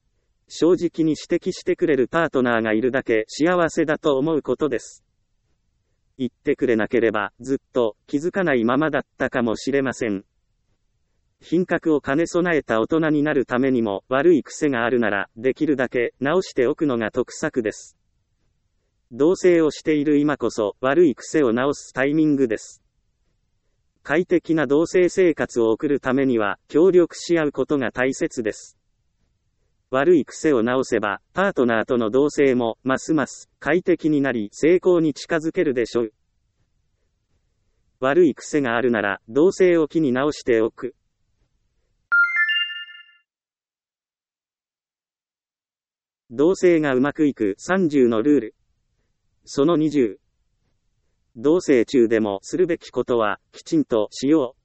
正直に指摘してくれるパートナーがいるだけ幸せだと思うことです。言ってくれなければずっと気づかないままだったかもしれません。品格を兼ね備えた大人になるためにも悪い癖があるならできるだけ直しておくのが得策です。同棲をしている今こそ悪い癖を直すタイミングです。快適な同棲生活を送るためには協力し合うことが大切です。悪い癖を直せば、パートナーとの同棲もますます快適になり成功に近づけるでしょう。悪い癖があるなら、同棲を機に直しておく。同棲がうまくいく30のルール。その20。同棲中でもするべきことは、きちんとしよう。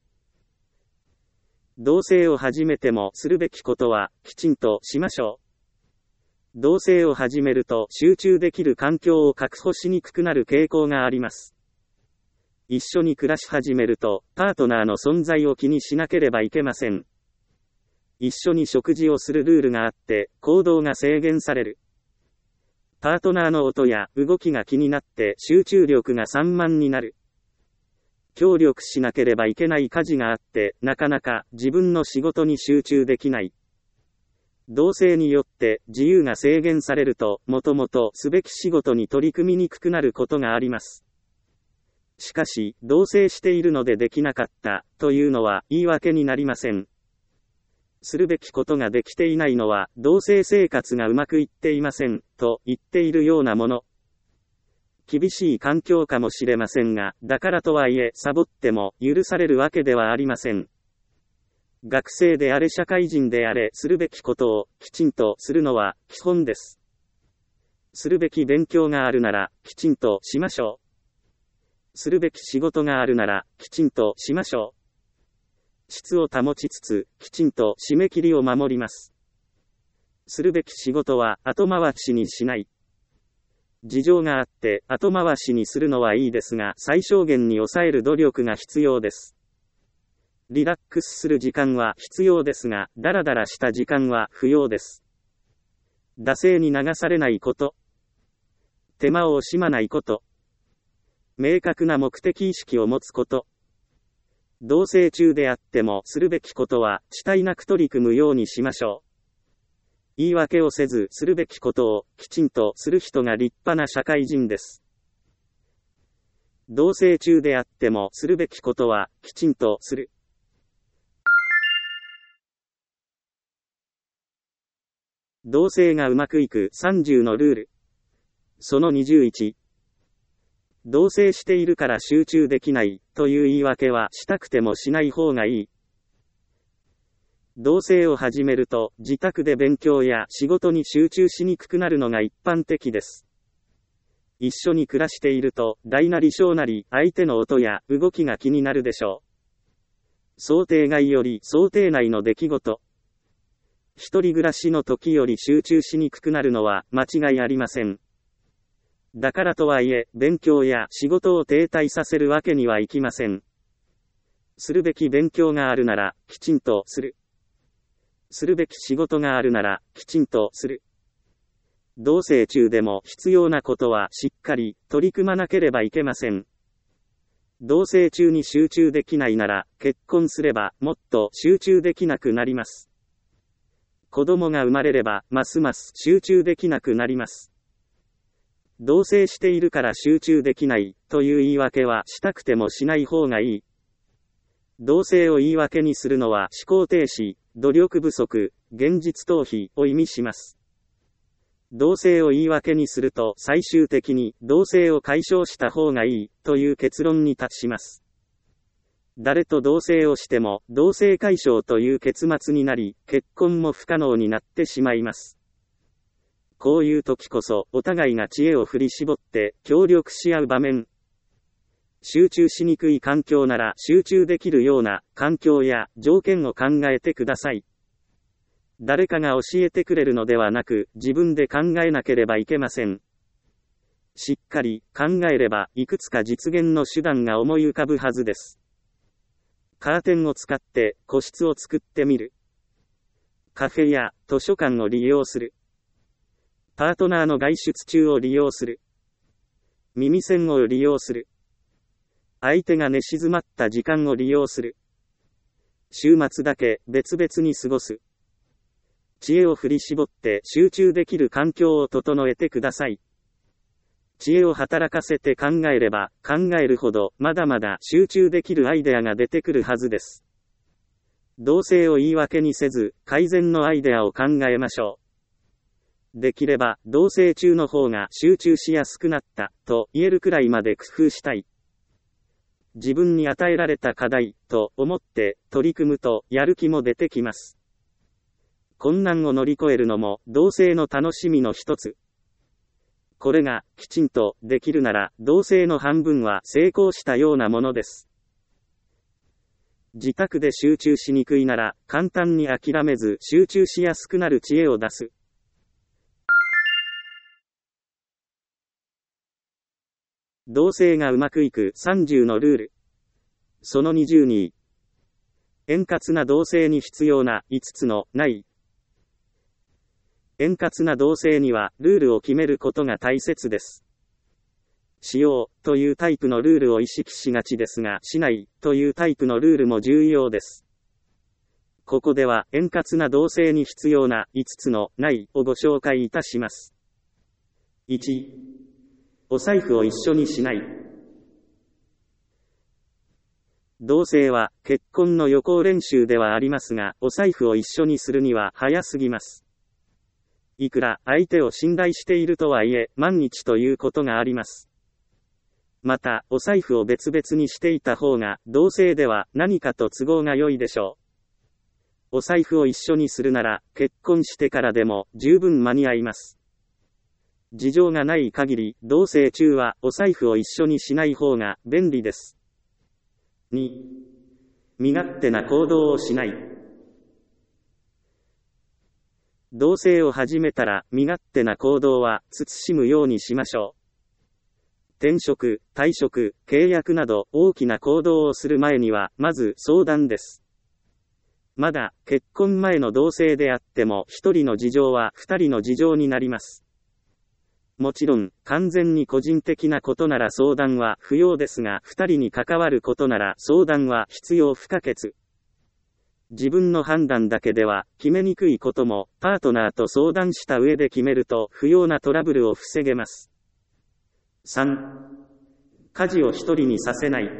同棲を始めてもするべきことはきちんとしましょう。同棲を始めると集中できる環境を確保しにくくなる傾向があります。一緒に暮らし始めるとパートナーの存在を気にしなければいけません。一緒に食事をするルールがあって行動が制限される。パートナーの音や動きが気になって集中力が散漫になる。協力しなければいけない家事があって、なかなか自分の仕事に集中できない。同棲によって自由が制限されると、もともとすべき仕事に取り組みにくくなることがあります。しかし、同棲しているのでできなかったというのは言い訳になりません。するべきことができていないのは、同棲生活がうまくいっていませんと言っているようなもの。厳しい環境かもしれませんが、だからとはいえ、サボっても許されるわけではありません。学生であれ社会人であれ、するべきことをきちんとするのは基本です。するべき勉強があるなら、きちんとしましょう。するべき仕事があるなら、きちんとしましょう。質を保ちつつ、きちんと締め切りを守ります。するべき仕事は後回しにしない。事情があって後回しにするのはいいですが、最小限に抑える努力が必要です。リラックスする時間は必要ですが、ダラダラした時間は不要です。惰性に流されないこと。手間を惜しまないこと。明確な目的意識を持つこと。同棲中であってもするべきことは遅滞なく取り組むようにしましょう。言い訳をせずするべきことをきちんとする人が立派な社会人です。同棲中であってもするべきことはきちんとする。同棲がうまくいく30のルール。その21。同棲しているから集中できないという言い訳はしたくてもしない方がいい。同棲を始めると、自宅で勉強や仕事に集中しにくくなるのが一般的です。一緒に暮らしていると、大なり小なり、相手の音や動きが気になるでしょう。想定外より想定内の出来事。一人暮らしの時より集中しにくくなるのは間違いありません。だからとはいえ、勉強や仕事を停滞させるわけにはいきません。するべき勉強があるなら、きちんとする。するべき仕事があるなら、きちんとする。同棲中でも必要なことはしっかり取り組まなければいけません。同棲中に集中できないなら、結婚すればもっと集中できなくなります。子供が生まれれば、ますます集中できなくなります。同棲しているから集中できないという言い訳はしたくてもしない方がいい。同棲を言い訳にするのは思考停止、努力不足、現実逃避を意味します。同棲を言い訳にすると最終的に同棲を解消した方がいいという結論に達します。誰と同棲をしても同棲解消という結末になり、結婚も不可能になってしまいます。こういう時こそお互いが知恵を振り絞って協力し合う場面。集中しにくい環境なら集中できるような環境や条件を考えてください。誰かが教えてくれるのではなく自分で考えなければいけません。しっかり考えればいくつか実現の手段が思い浮かぶはずです。カーテンを使って個室を作ってみる。カフェや図書館を利用する。 パートナーの外出中を利用する。耳栓を利用する。相手が寝静まった時間を利用する。週末だけ別々に過ごす。知恵を振り絞って集中できる環境を整えてください。知恵を働かせて考えれば考えるほどまだまだ集中できるアイデアが出てくるはずです。同性を言い訳にせず改善のアイデアを考えましょう。できれば同性中の方が集中しやすくなったと言えるくらいまで工夫したい。自分に与えられた課題と思って取り組むとやる気も出てきます。困難を乗り越えるのも同性の楽しみの一つ。これがきちんとできるなら同性の半分は成功したようなものです。自宅で集中しにくいなら簡単に諦めず集中しやすくなる知恵を出す。同性がうまくいく30のルール。その20に、円滑な同性に必要な5つのない。円滑な同性にはルールを決めることが大切です。しようというタイプのルールを意識しがちですが、しないというタイプのルールも重要です。ここでは円滑な同性に必要な5つのないをご紹介いたします。1、お財布を一緒にしない。同性は結婚の予行練習ではありますが、お財布を一緒にするには早すぎます。いくら相手を信頼しているとはいえ、万日ということがあります。また、お財布を別々にしていた方が、同性では何かと都合が良いでしょう。お財布を一緒にするなら、結婚してからでも十分間に合います。事情がない限り、同棲中はお財布を一緒にしない方が便利です。2、身勝手な行動をしない。同棲を始めたら身勝手な行動は慎むようにしましょう。転職、退職、契約など大きな行動をする前にはまず相談です。まだ結婚前の同棲であっても一人の事情は二人の事情になります。もちろん、完全に個人的なことなら相談は不要ですが、二人に関わることなら相談は必要不可欠。自分の判断だけでは決めにくいことも、パートナーと相談した上で決めると不要なトラブルを防げます。3、家事を一人にさせない。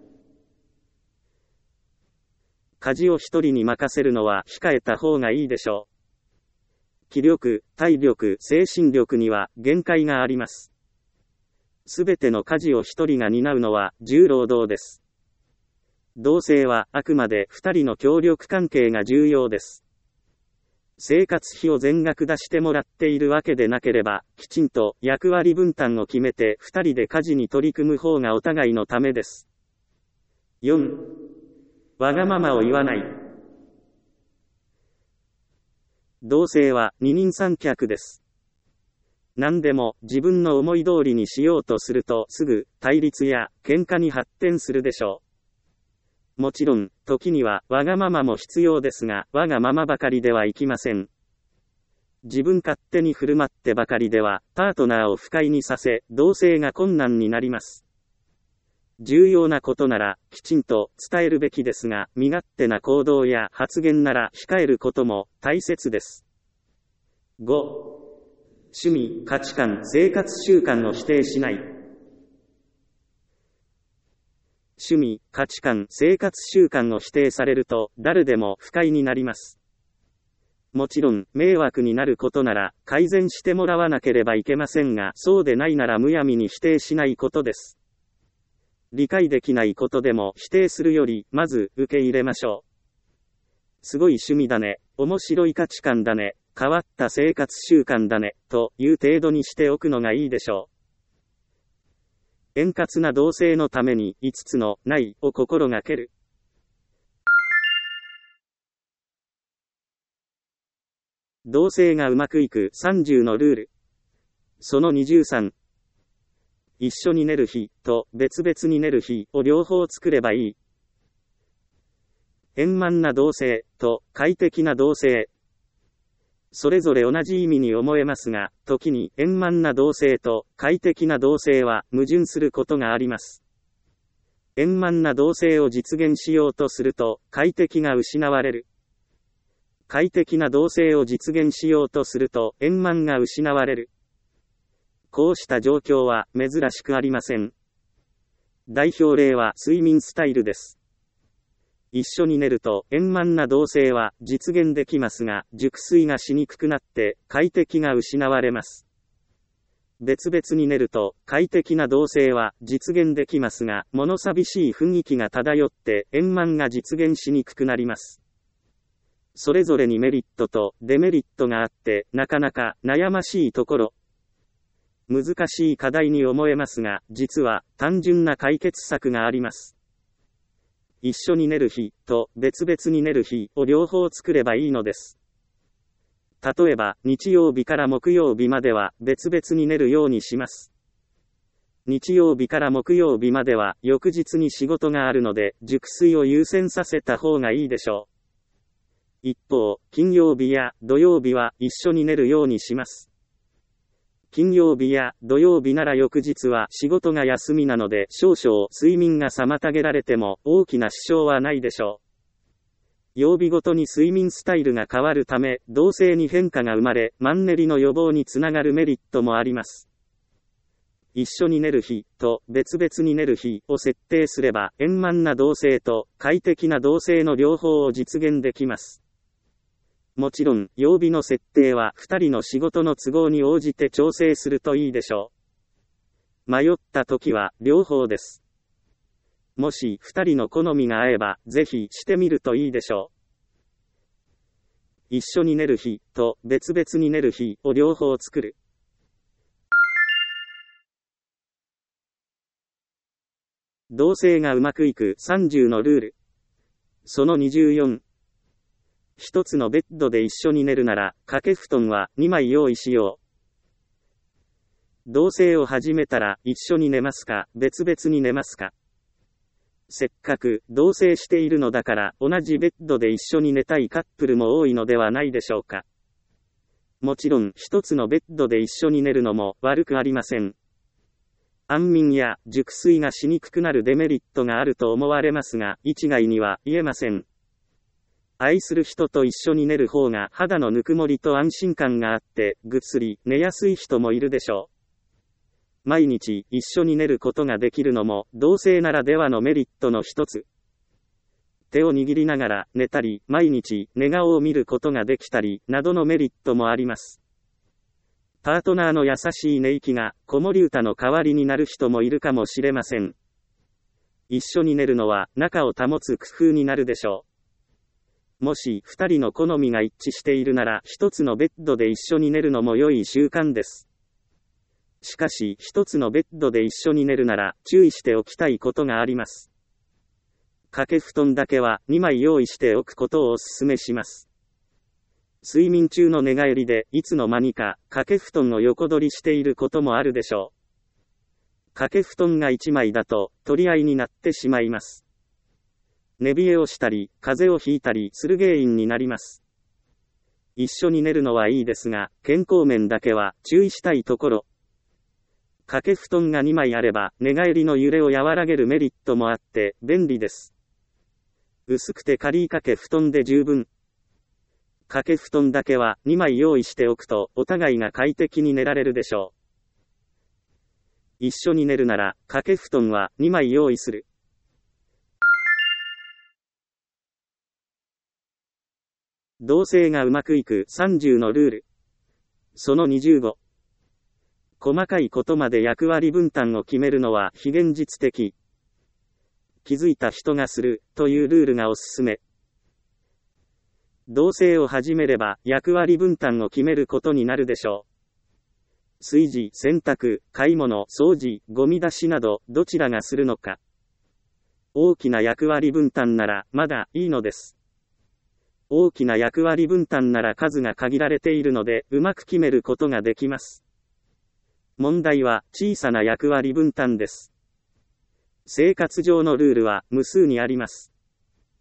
家事を一人に任せるのは控えた方がいいでしょう。気力、体力、精神力には限界があります。すべての家事を一人が担うのは重労働です。同棲はあくまで二人の協力関係が重要です。生活費を全額出してもらっているわけでなければ、きちんと役割分担を決めて二人で家事に取り組む方がお互いのためです。4、わがままを言わない。同性は二人三脚です。何でも自分の思い通りにしようとするとすぐ対立や喧嘩に発展するでしょう。もちろん、時にはわがままも必要ですが、わがままばかりではいきません。自分勝手に振る舞ってばかりでは、パートナーを不快にさせ、同棲が困難になります。重要なことならきちんと伝えるべきですが、身勝手な行動や発言なら控えることも大切です。5、趣味、価値観、生活習慣を否定しない。趣味、価値観、生活習慣を否定されると誰でも不快になります。もちろん迷惑になることなら改善してもらわなければいけませんが、そうでないならむやみに否定しないことです。理解できないことでも否定するより、まず受け入れましょう。すごい趣味だね、面白い価値観だね、変わった生活習慣だね、という程度にしておくのがいいでしょう。円滑な同棲のために5つのないを心がける。同棲がうまくいく30のルール。その23。一緒に寝る日と別々に寝る日を両方作ればいい。円満な同棲と快適な同棲。 それぞれ同じ意味に思えますが、時に円満な動静と快適な動静は矛盾することがあります。円満な動静を実現しようとすると、快適が失われる。快適な動静を実現しようとすると、円満が失われる。こうした状況は珍しくありません。代表例は睡眠スタイルです。一緒に寝ると円満な動静は実現できますが、熟睡がしにくくなって快適が失われます。別々に寝ると快適な動静は実現できますが、物寂しい雰囲気が漂って円満が実現しにくくなります。それぞれにメリットとデメリットがあって、なかなか悩ましいところ、難しい課題に思えますが、実は単純な解決策があります。一緒に寝る日と別々に寝る日を両方作ればいいのです。例えば、日曜日から木曜日までは別々に寝るようにします。日曜日から木曜日までは翌日に仕事があるので、熟睡を優先させた方がいいでしょう。一方、金曜日や土曜日は一緒に寝るようにします。金曜日や土曜日なら翌日は仕事が休みなので、少々睡眠が妨げられても大きな支障はないでしょう。曜日ごとに睡眠スタイルが変わるため、動静に変化が生まれ、マンネリの予防につながるメリットもあります。一緒に寝る日と別々に寝る日を設定すれば、円満な動静と快適な動静の両方を実現できます。もちろん、曜日の設定は2人の仕事の都合に応じて調整するといいでしょう。迷った時は両方です。もし2人の好みが合えば、ぜひしてみるといいでしょう。一緒に寝る日と別々に寝る日を両方作る。動静がうまくいく30のルール。その24。一つのベッドで一緒に寝るなら、掛け布団は2枚用意しよう。同棲を始めたら、一緒に寝ますか、別々に寝ますか。せっかく同棲しているのだから、同じベッドで一緒に寝たいカップルも多いのではないでしょうか。もちろん、一つのベッドで一緒に寝るのも悪くありません。安眠や熟睡がしにくくなるデメリットがあると思われますが、一概には言えません。愛する人と一緒に寝る方が肌のぬくもりと安心感があって、ぐっすり寝やすい人もいるでしょう。毎日一緒に寝ることができるのも同性ならではのメリットの一つ。手を握りながら寝たり、毎日寝顔を見ることができたり、などのメリットもあります。パートナーの優しい寝息が子守歌の代わりになる人もいるかもしれません。一緒に寝るのは仲を保つ工夫になるでしょう。もし2人の好みが一致しているなら、一つのベッドで一緒に寝るのも良い習慣です。しかし、一つのベッドで一緒に寝るなら、注意しておきたいことがあります。掛け布団だけは2枚用意しておくことをお勧めします。睡眠中の寝返りで、いつの間にか掛け布団を横取りしていることもあるでしょう。掛け布団が1枚だと、取り合いになってしまいます。寝冷えをしたり、風邪をひいたりする原因になります。一緒に寝るのはいいですが、健康面だけは注意したいところ。掛け布団が2枚あれば、寝返りの揺れを和らげるメリットもあって、便利です。薄くて軽い掛け布団で十分。掛け布団だけは2枚用意しておくと、お互いが快適に寝られるでしょう。一緒に寝るなら、掛け布団は2枚用意する。同棲がうまくいく30のルール。その25。細かいことまで役割分担を決めるのは非現実的。気づいた人がするというルールがおすすめ。同棲を始めれば役割分担を決めることになるでしょう。炊事、洗濯、買い物、掃除、ゴミ出しなどどちらがするのか。大きな役割分担ならまだいいのです。大きな役割分担なら数が限られているので、うまく決めることができます。問題は小さな役割分担です。生活上のルールは無数にあります。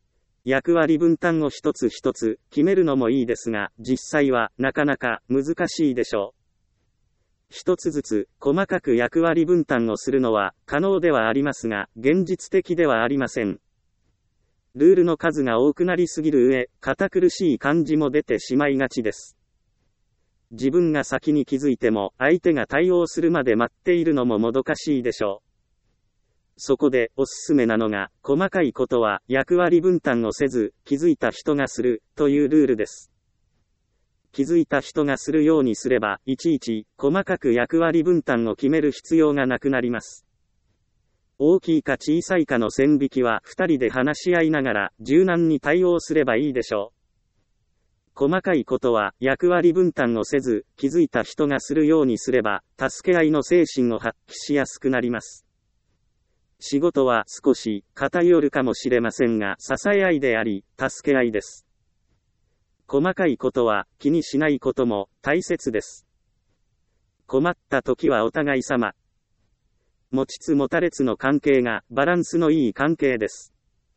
役割分担を一つ一つ決めるのもいいですが、実際はなかなか難しいでしょう。一つずつ細かく役割分担をするのは可能ではありますが、現実的ではありません。ルールの数が多くなりすぎる上、堅苦しい感じも出てしまいがちです。自分が先に気づいても、相手が対応するまで待っているのももどかしいでしょう。そこでおすすめなのが、細かいことは役割分担をせず、気づいた人がするというルールです。気づいた人がするようにすれば、いちいち細かく役割分担を決める必要がなくなります。大きいか小さいかの線引きは2人で話し合いながら柔軟に対応すればいいでしょう。細かいことは役割分担をせず、気づいた人がするようにすれば、助け合いの精神を発揮しやすくなります。仕事は少し偏るかもしれませんが、支え合いであり、助け合いです。細かいことは気にしないことも大切です。困った時はお互い様。持ちつ持たれつの関係がバランスのいい関係です。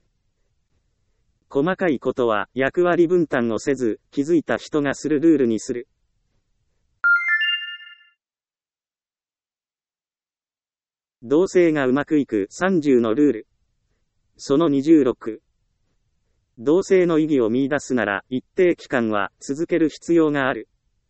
細かいことは役割分担をせず、気づいた人がするルールにする。同棲がうまくいく30のルール。その26。同棲の意義を見出すなら、一定期間は続ける必要がある。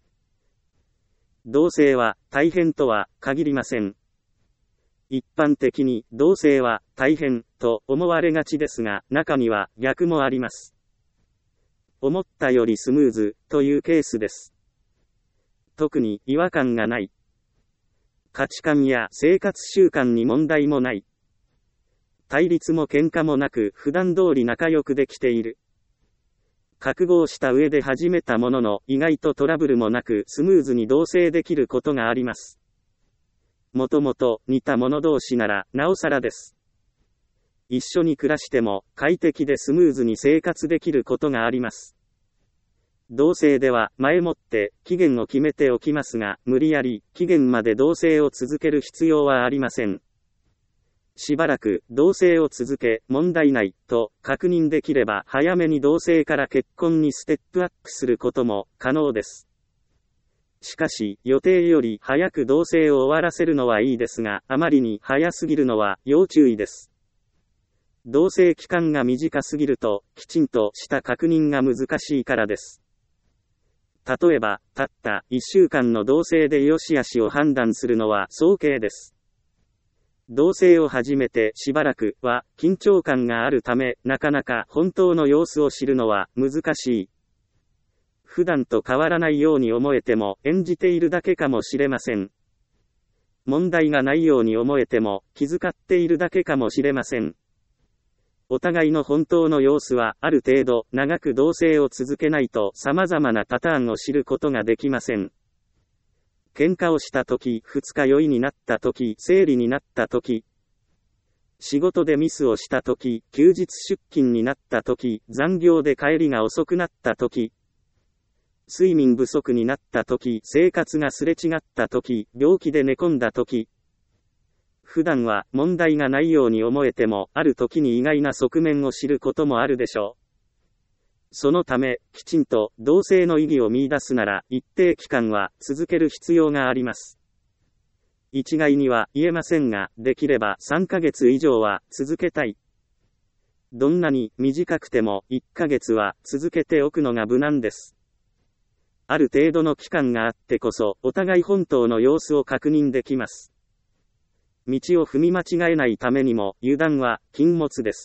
同棲は大変とは限りません。一般的に同棲は大変と思われがちですが、中には逆もあります。思ったよりスムーズというケースです。特に違和感がない。価値観や生活習慣に問題もない。対立も喧嘩もなく普段通り仲良くできている。覚悟をした上で始めたものの意外とトラブルもなくスムーズに同棲できることがあります。もともと似た者同士ならなおさらです。一緒に暮らしても快適でスムーズに生活できることがあります。同棲では前もって期限を決めておきますが、無理やり期限まで同棲を続ける必要はありません。しばらく同棲を続け問題ないと確認できれば、早めに同棲から結婚にステップアップすることも可能です。しかし予定より早く同棲を終わらせるのはいいですが、あまりに早すぎるのは要注意です。同棲期間が短すぎるときちんとした確認が難しいからです。例えば、たった1週間の同棲で良し悪しを判断するのは早計です。同棲を始めてしばらくは緊張感があるため、なかなか本当の様子を知るのは難しい。普段と変わらないように思えても演じているだけかもしれません。問題がないように思えても気遣っているだけかもしれません。お互いの本当の様子はある程度長く同棲を続けないと様々なパターンを知ることができません。喧嘩をしたとき、二日酔いになったとき、生理になったとき、仕事でミスをしたとき、休日出勤になったとき、残業で帰りが遅くなったとき、睡眠不足になったとき、生活がすれ違ったとき、病気で寝込んだとき、普段は問題がないように思えても、ある時に意外な側面を知ることもあるでしょう。そのため、きちんと同棲の意義を見出すなら、一定期間は続ける必要があります。一概には言えませんが、できれば3ヶ月以上は続けたい。どんなに短くても1ヶ月は続けておくのが無難です。ある程度の期間があってこそ、お互い本当の様子を確認できます。道を踏み間違えないためにも、油断は禁物です。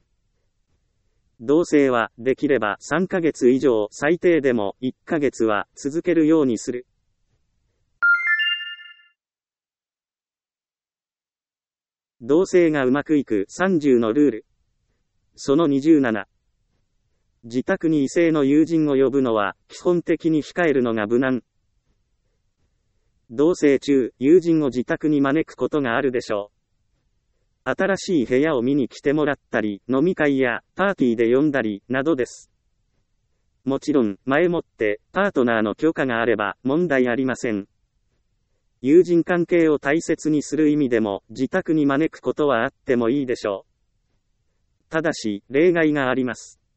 同棲はできれば3ヶ月以上、最低でも1ヶ月は続けるようにする。同棲がうまくいく30のルール。その27。自宅に異性の友人を呼ぶのは基本的に控えるのが無難。同棲中、友人を自宅に招くことがあるでしょう。新しい部屋を見に来てもらったり、飲み会やパーティーで呼んだり、などです。もちろん、前もってパートナーの許可があれば問題ありません。友人関係を大切にする意味でも、自宅に招くことはあってもいいでしょう。ただし、例外があります。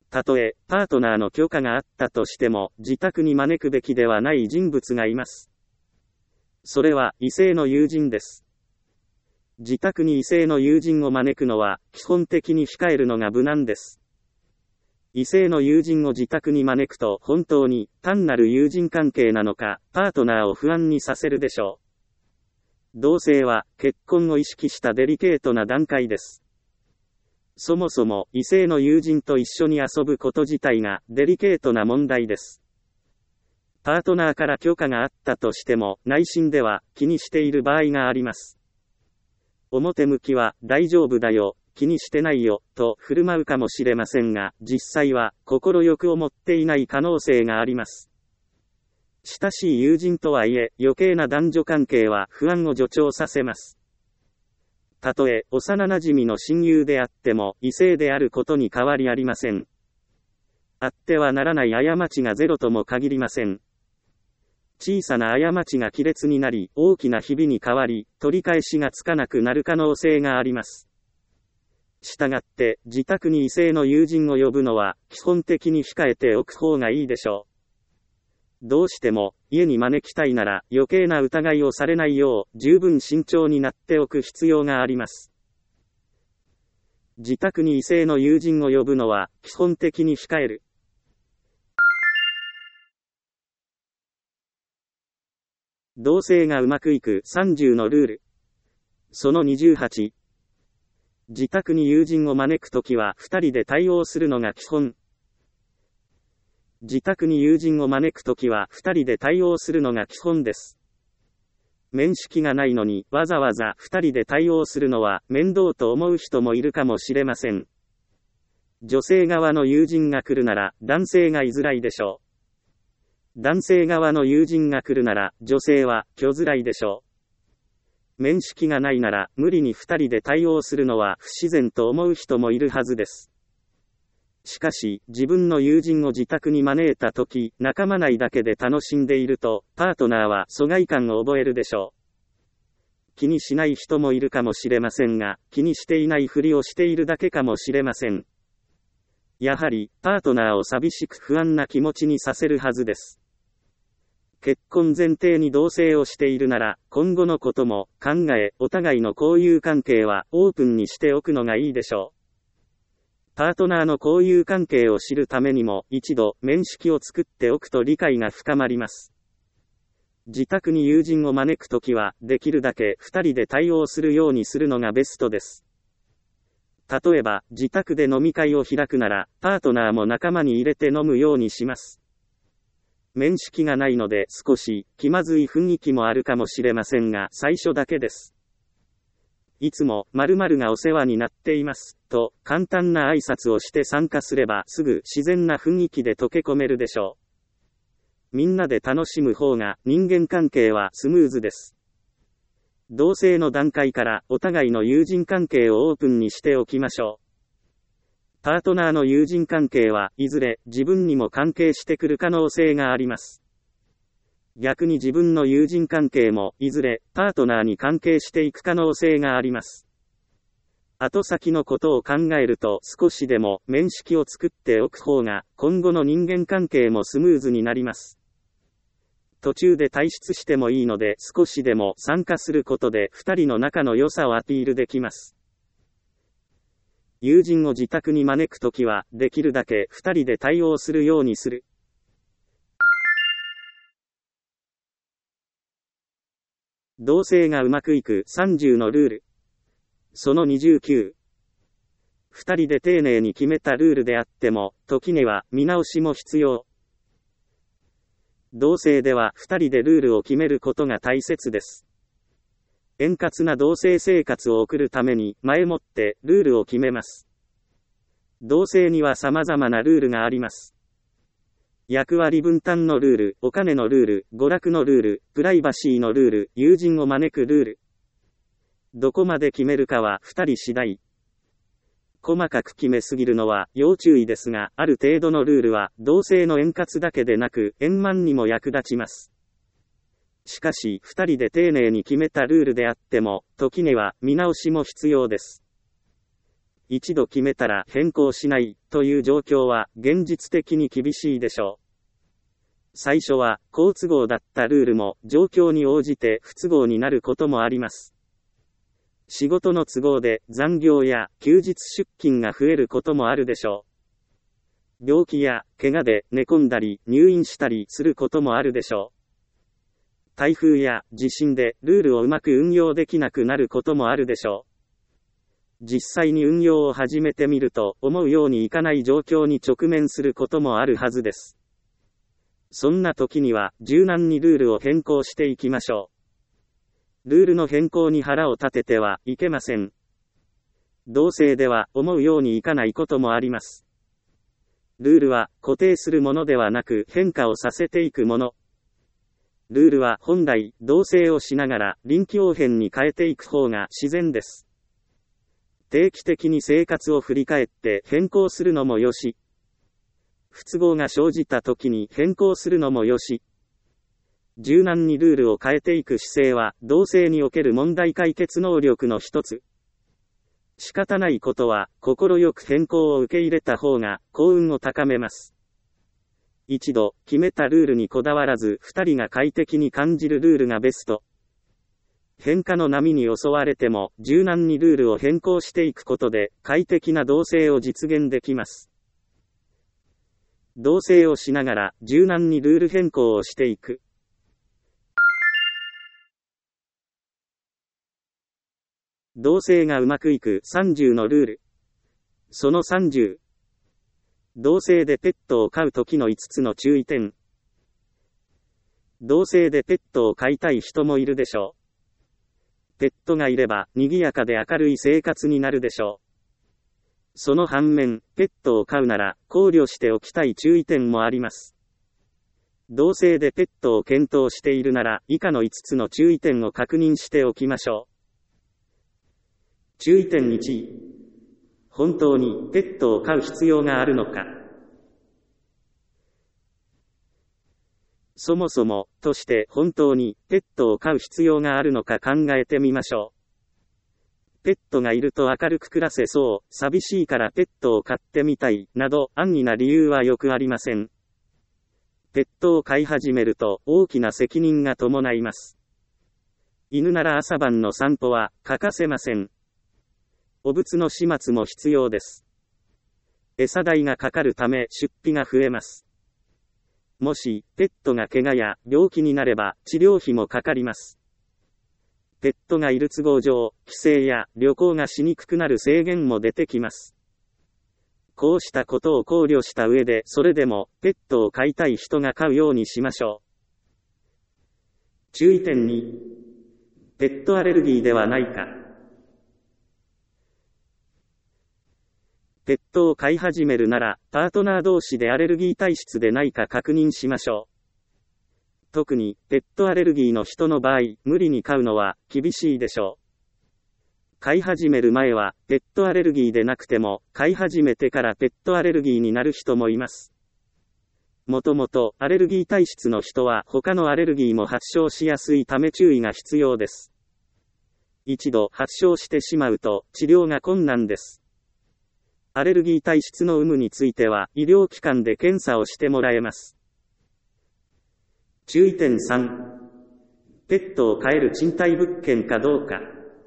たとえ、パートナーの許可があったとしても、自宅に招くべきではない人物がいます。それは、異性の友人です。自宅に異性の友人を招くのは、基本的に控えるのが無難です。異性の友人を自宅に招くと、本当に、単なる友人関係なのか、パートナーを不安にさせるでしょう。同棲は、結婚を意識したデリケートな段階です。そもそも、異性の友人と一緒に遊ぶこと自体が、デリケートな問題です。パートナーから許可があったとしても、内心では、気にしている場合があります。表向きは、大丈夫だよ、気にしてないよ、と振る舞うかもしれませんが、実際は、心欲を持っていない可能性があります。親しい友人とはいえ、余計な男女関係は不安を助長させます。たとえ、幼馴染の親友であっても、異性であることに変わりありません。あってはならない過ちがゼロとも限りません。小さな過ちが亀裂になり、大きなひびに変わり、取り返しがつかなくなる可能性があります。したがって、自宅に異性の友人を呼ぶのは、基本的に控えておく方がいいでしょう。どうしても、家に招きたいなら、余計な疑いをされないよう、十分慎重になっておく必要があります。自宅に異性の友人を呼ぶのは、基本的に控える。同棲がうまくいく30のルール。その28。自宅に友人を招くときは2人で対応するのが基本。自宅に友人を招くときは2人で対応するのが基本です。面識がないのにわざわざ2人で対応するのは面倒と思う人もいるかもしれません。女性側の友人が来るなら男性が居づらいでしょう。男性側の友人が来るなら、女性は、来づらいでしょう。面識がないなら、無理に二人で対応するのは不自然と思う人もいるはずです。しかし、自分の友人を自宅に招いたとき、仲間内だけで楽しんでいると、パートナーは疎外感を覚えるでしょう。気にしない人もいるかもしれませんが、気にしていないふりをしているだけかもしれません。やはり、パートナーを寂しく不安な気持ちにさせるはずです。結婚前提に同棲をしているなら、今後のことも考え、お互いの交友関係はオープンにしておくのがいいでしょう。パートナーの交友関係を知るためにも、一度面識を作っておくと理解が深まります。自宅に友人を招くときは、できるだけ二人で対応するようにするのがベストです。例えば、自宅で飲み会を開くなら、パートナーも仲間に入れて飲むようにします。面識がないので少し気まずい雰囲気もあるかもしれませんが、最初だけです。いつも〇〇がお世話になっています、と簡単な挨拶をして参加すればすぐ自然な雰囲気で溶け込めるでしょう。みんなで楽しむ方が人間関係はスムーズです。同棲の段階からお互いの友人関係をオープンにしておきましょう。パートナーの友人関係はいずれ自分にも関係してくる可能性があります。逆に自分の友人関係もいずれパートナーに関係していく可能性があります。後先のことを考えると少しでも面識を作っておく方が今後の人間関係もスムーズになります。途中で退出してもいいので少しでも参加することで2人の仲の良さをアピールできます。友人を自宅に招くときは、できるだけ二人で対応するようにする。同棲がうまくいく30のルール。その29。二人で丁寧に決めたルールであっても、時には見直しも必要。同棲では二人でルールを決めることが大切です。円滑な同棲生活を送るために前もってルールを決めます。同棲には様々なルールがあります。役割分担のルール、お金のルール、娯楽のルール、プライバシーのルール、友人を招くルール。どこまで決めるかは二人次第。細かく決めすぎるのは要注意ですが、ある程度のルールは同棲の円滑だけでなく円満にも役立ちます。しかし、二人で丁寧に決めたルールであっても、時には見直しも必要です。 一度決めたら変更しないという状況は現実的に厳しいでしょう。最初は好都合だったルールも状況に応じて不都合になることもあります。仕事の都合で残業や休日出勤が増えることもあるでしょう。病気や怪我で寝込んだり入院したりすることもあるでしょう。台風や地震でルールをうまく運用できなくなることもあるでしょう。実際に運用を始めてみると思うようにいかない状況に直面することもあるはずです。そんな時には柔軟にルールを変更していきましょう。ルールの変更に腹を立ててはいけません。同性では思うようにいかないこともあります。ルールは固定するものではなく変化をさせていくもの。ルールは本来同性をしながら臨機応変に変えていく方が自然です。定期的に生活を振り返って変更するのもよし、不都合が生じた時に変更するのもよし、柔軟にルールを変えていく姿勢は同性における問題解決能力の一つ。仕方ないことは心よく変更を受け入れた方が幸運を高めます。一度決めたルールにこだわらず二人が快適に感じるルールがベスト。変化の波に襲われても柔軟にルールを変更していくことで快適な同性を実現できます。同性をしながら柔軟にルール変更をしていく。同性がうまくいく30のルール。その30。同性でペットを飼うときの5つの注意点。同性でペットを飼いたい人もいるでしょう。ペットがいれば賑やかで明るい生活になるでしょう。その反面、ペットを飼うなら考慮しておきたい注意点もあります。同性でペットを検討しているなら以下の5つの注意点を確認しておきましょう。注意点1。本当にペットを飼う必要があるのか。そもそもとして本当にペットを飼う必要があるのか考えてみましょう。ペットがいると明るく暮らせそう、寂しいからペットを飼ってみたい、など安易な理由はよくありません。ペットを飼い始めると大きな責任が伴います。犬なら朝晩の散歩は欠かせません。お物の始末も必要です。餌代がかかるため出費が増えます。もし、ペットが怪我や病気になれば治療費もかかります。ペットがいる都合上、帰省や旅行がしにくくなる制限も出てきます。こうしたことを考慮した上で、それでもペットを飼いたい人が飼うようにしましょう。注意点2。ペットアレルギーではないか。ペットを飼い始めるなら、パートナー同士でアレルギー体質でないか確認しましょう。特に、ペットアレルギーの人の場合、無理に飼うのは厳しいでしょう。飼い始める前は、ペットアレルギーでなくても、飼い始めてからペットアレルギーになる人もいます。もともと、アレルギー体質の人は、他のアレルギーも発症しやすいため注意が必要です。一度発症してしまうと、治療が困難です。アレルギー体質の有無については、医療機関で検査をしてもらえます。注意点3。ペットを飼える賃貸物件かどうか。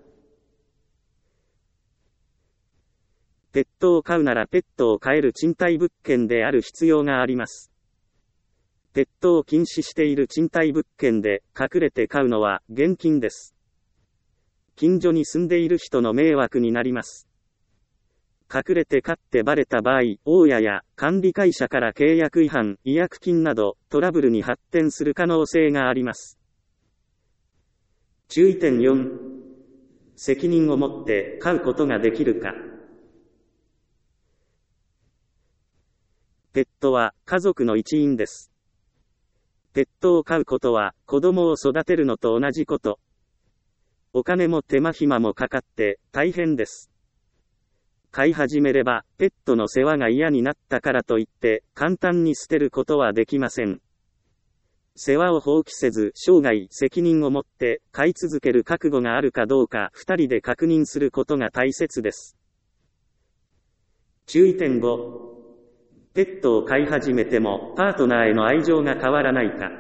ペットを飼うならペットを飼える賃貸物件である必要があります。ペットを禁止している賃貸物件で隠れて飼うのは厳禁です。近所に住んでいる人の迷惑になります。隠れて飼ってバレた場合、大家や管理会社から契約違反、違約金などトラブルに発展する可能性があります。注意点4。責任を持って飼うことができるか。ペットは家族の一員です。ペットを飼うことは子供を育てるのと同じこと。お金も手間暇もかかって大変です。飼い始めれば、ペットの世話が嫌になったからといって、簡単に捨てることはできません。世話を放棄せず、生涯責任を持って飼い続ける覚悟があるかどうか、二人で確認することが大切です。 注意点5。ペットを飼い始めても、パートナーへの愛情が変わらないか。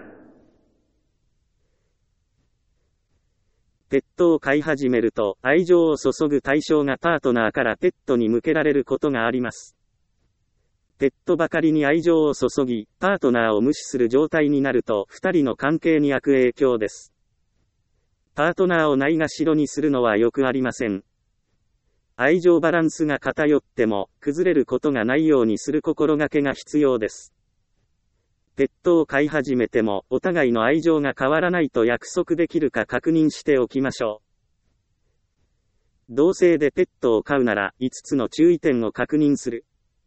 ペットを飼い始めると、愛情を注ぐ対象がパートナーからペットに向けられることがあります。ペットばかりに愛情を注ぎ、パートナーを無視する状態になると、二人の関係に悪影響です。パートナーをないがしろにするのはよくありません。愛情バランスが偏っても、崩れることがないようにする心がけが必要です。ペットを飼い始めても、お互いの愛情が変わらないと約束できるか確認しておきましょう。同性でペットを飼うなら、5つの注意点を確認する。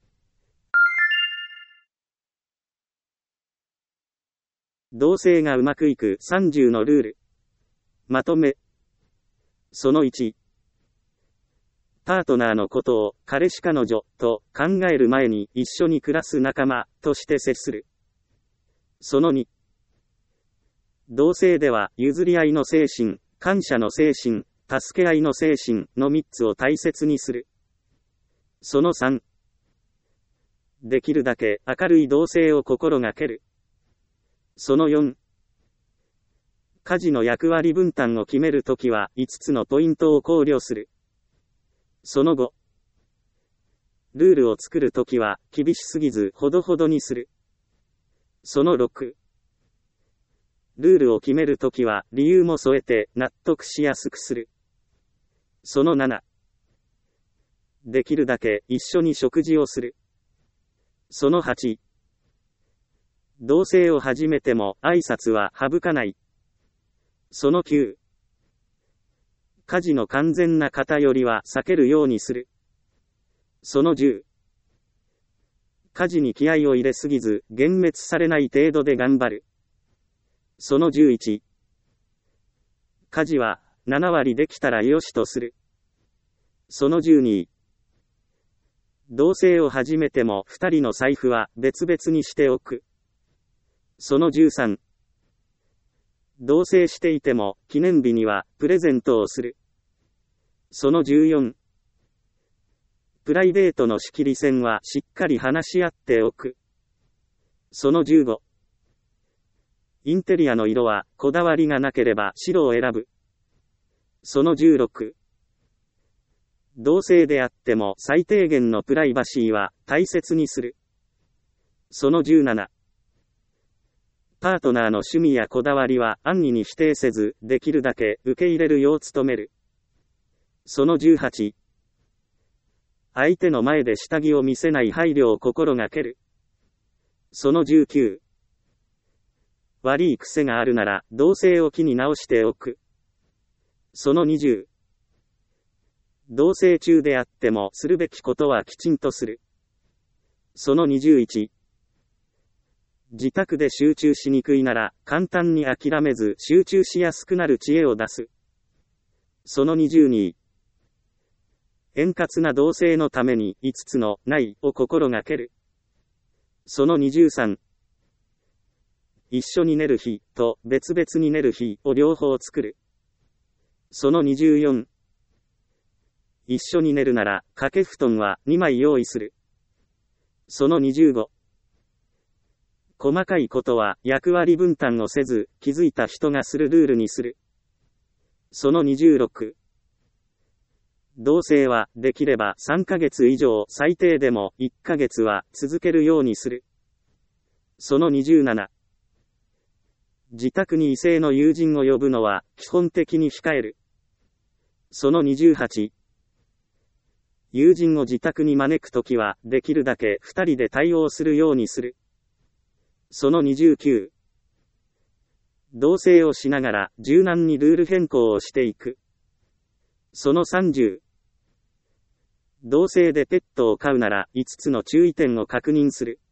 同性がうまくいく30のルール。まとめ。その1。パートナーのことを彼氏彼女と考える前に一緒に暮らす仲間として接する。その2。同性では譲り合いの精神、感謝の精神、助け合いの精神の3つを大切にする。その3。できるだけ明るい同性を心がける。その4。家事の役割分担を決めるときは5つのポイントを考慮する。その5。ルールを作るときは厳しすぎずほどほどにする。その6。ルールを決めるときは理由も添えて納得しやすくする。その7。できるだけ一緒に食事をする。その8。同棲を始めても挨拶は省かない。その9。家事の完全な偏りは避けるようにする。その10。家事に気合を入れすぎず、幻滅されない程度で頑張る。その11。家事は7割できたらよしとする。その12。同棲を始めても2人の財布は別々にしておく。その13。同棲していても記念日にはプレゼントをする。その14。プライベートの仕切り線はしっかり話し合っておく。その15。インテリアの色はこだわりがなければ白を選ぶ。その16。同性であっても最低限のプライバシーは大切にする。その17。パートナーの趣味やこだわりは安易に否定せず、できるだけ受け入れるよう努める。その18。相手の前で下着を見せない配慮を心がける。その19。悪い癖があるなら、同棲を機に直しておく。その20。同棲中であってもするべきことはきちんとする。その21。自宅で集中しにくいなら、簡単に諦めず集中しやすくなる知恵を出す。その22。円滑な同棲のために5つのないを心がける。その23。一緒に寝る日と別々に寝る日を両方作る。その24。一緒に寝るなら掛け布団は2枚用意する。その25。細かいことは役割分担をせず気づいた人がするルールにする。その26。同棲はできれば3ヶ月以上、最低でも1ヶ月は続けるようにする。その27。自宅に異性の友人を呼ぶのは基本的に控える。その28。友人を自宅に招くときはできるだけ2人で対応するようにする。その29。同棲をしながら柔軟にルール変更をしていく。その30。同棲でペットを飼うなら5つの注意点を確認する。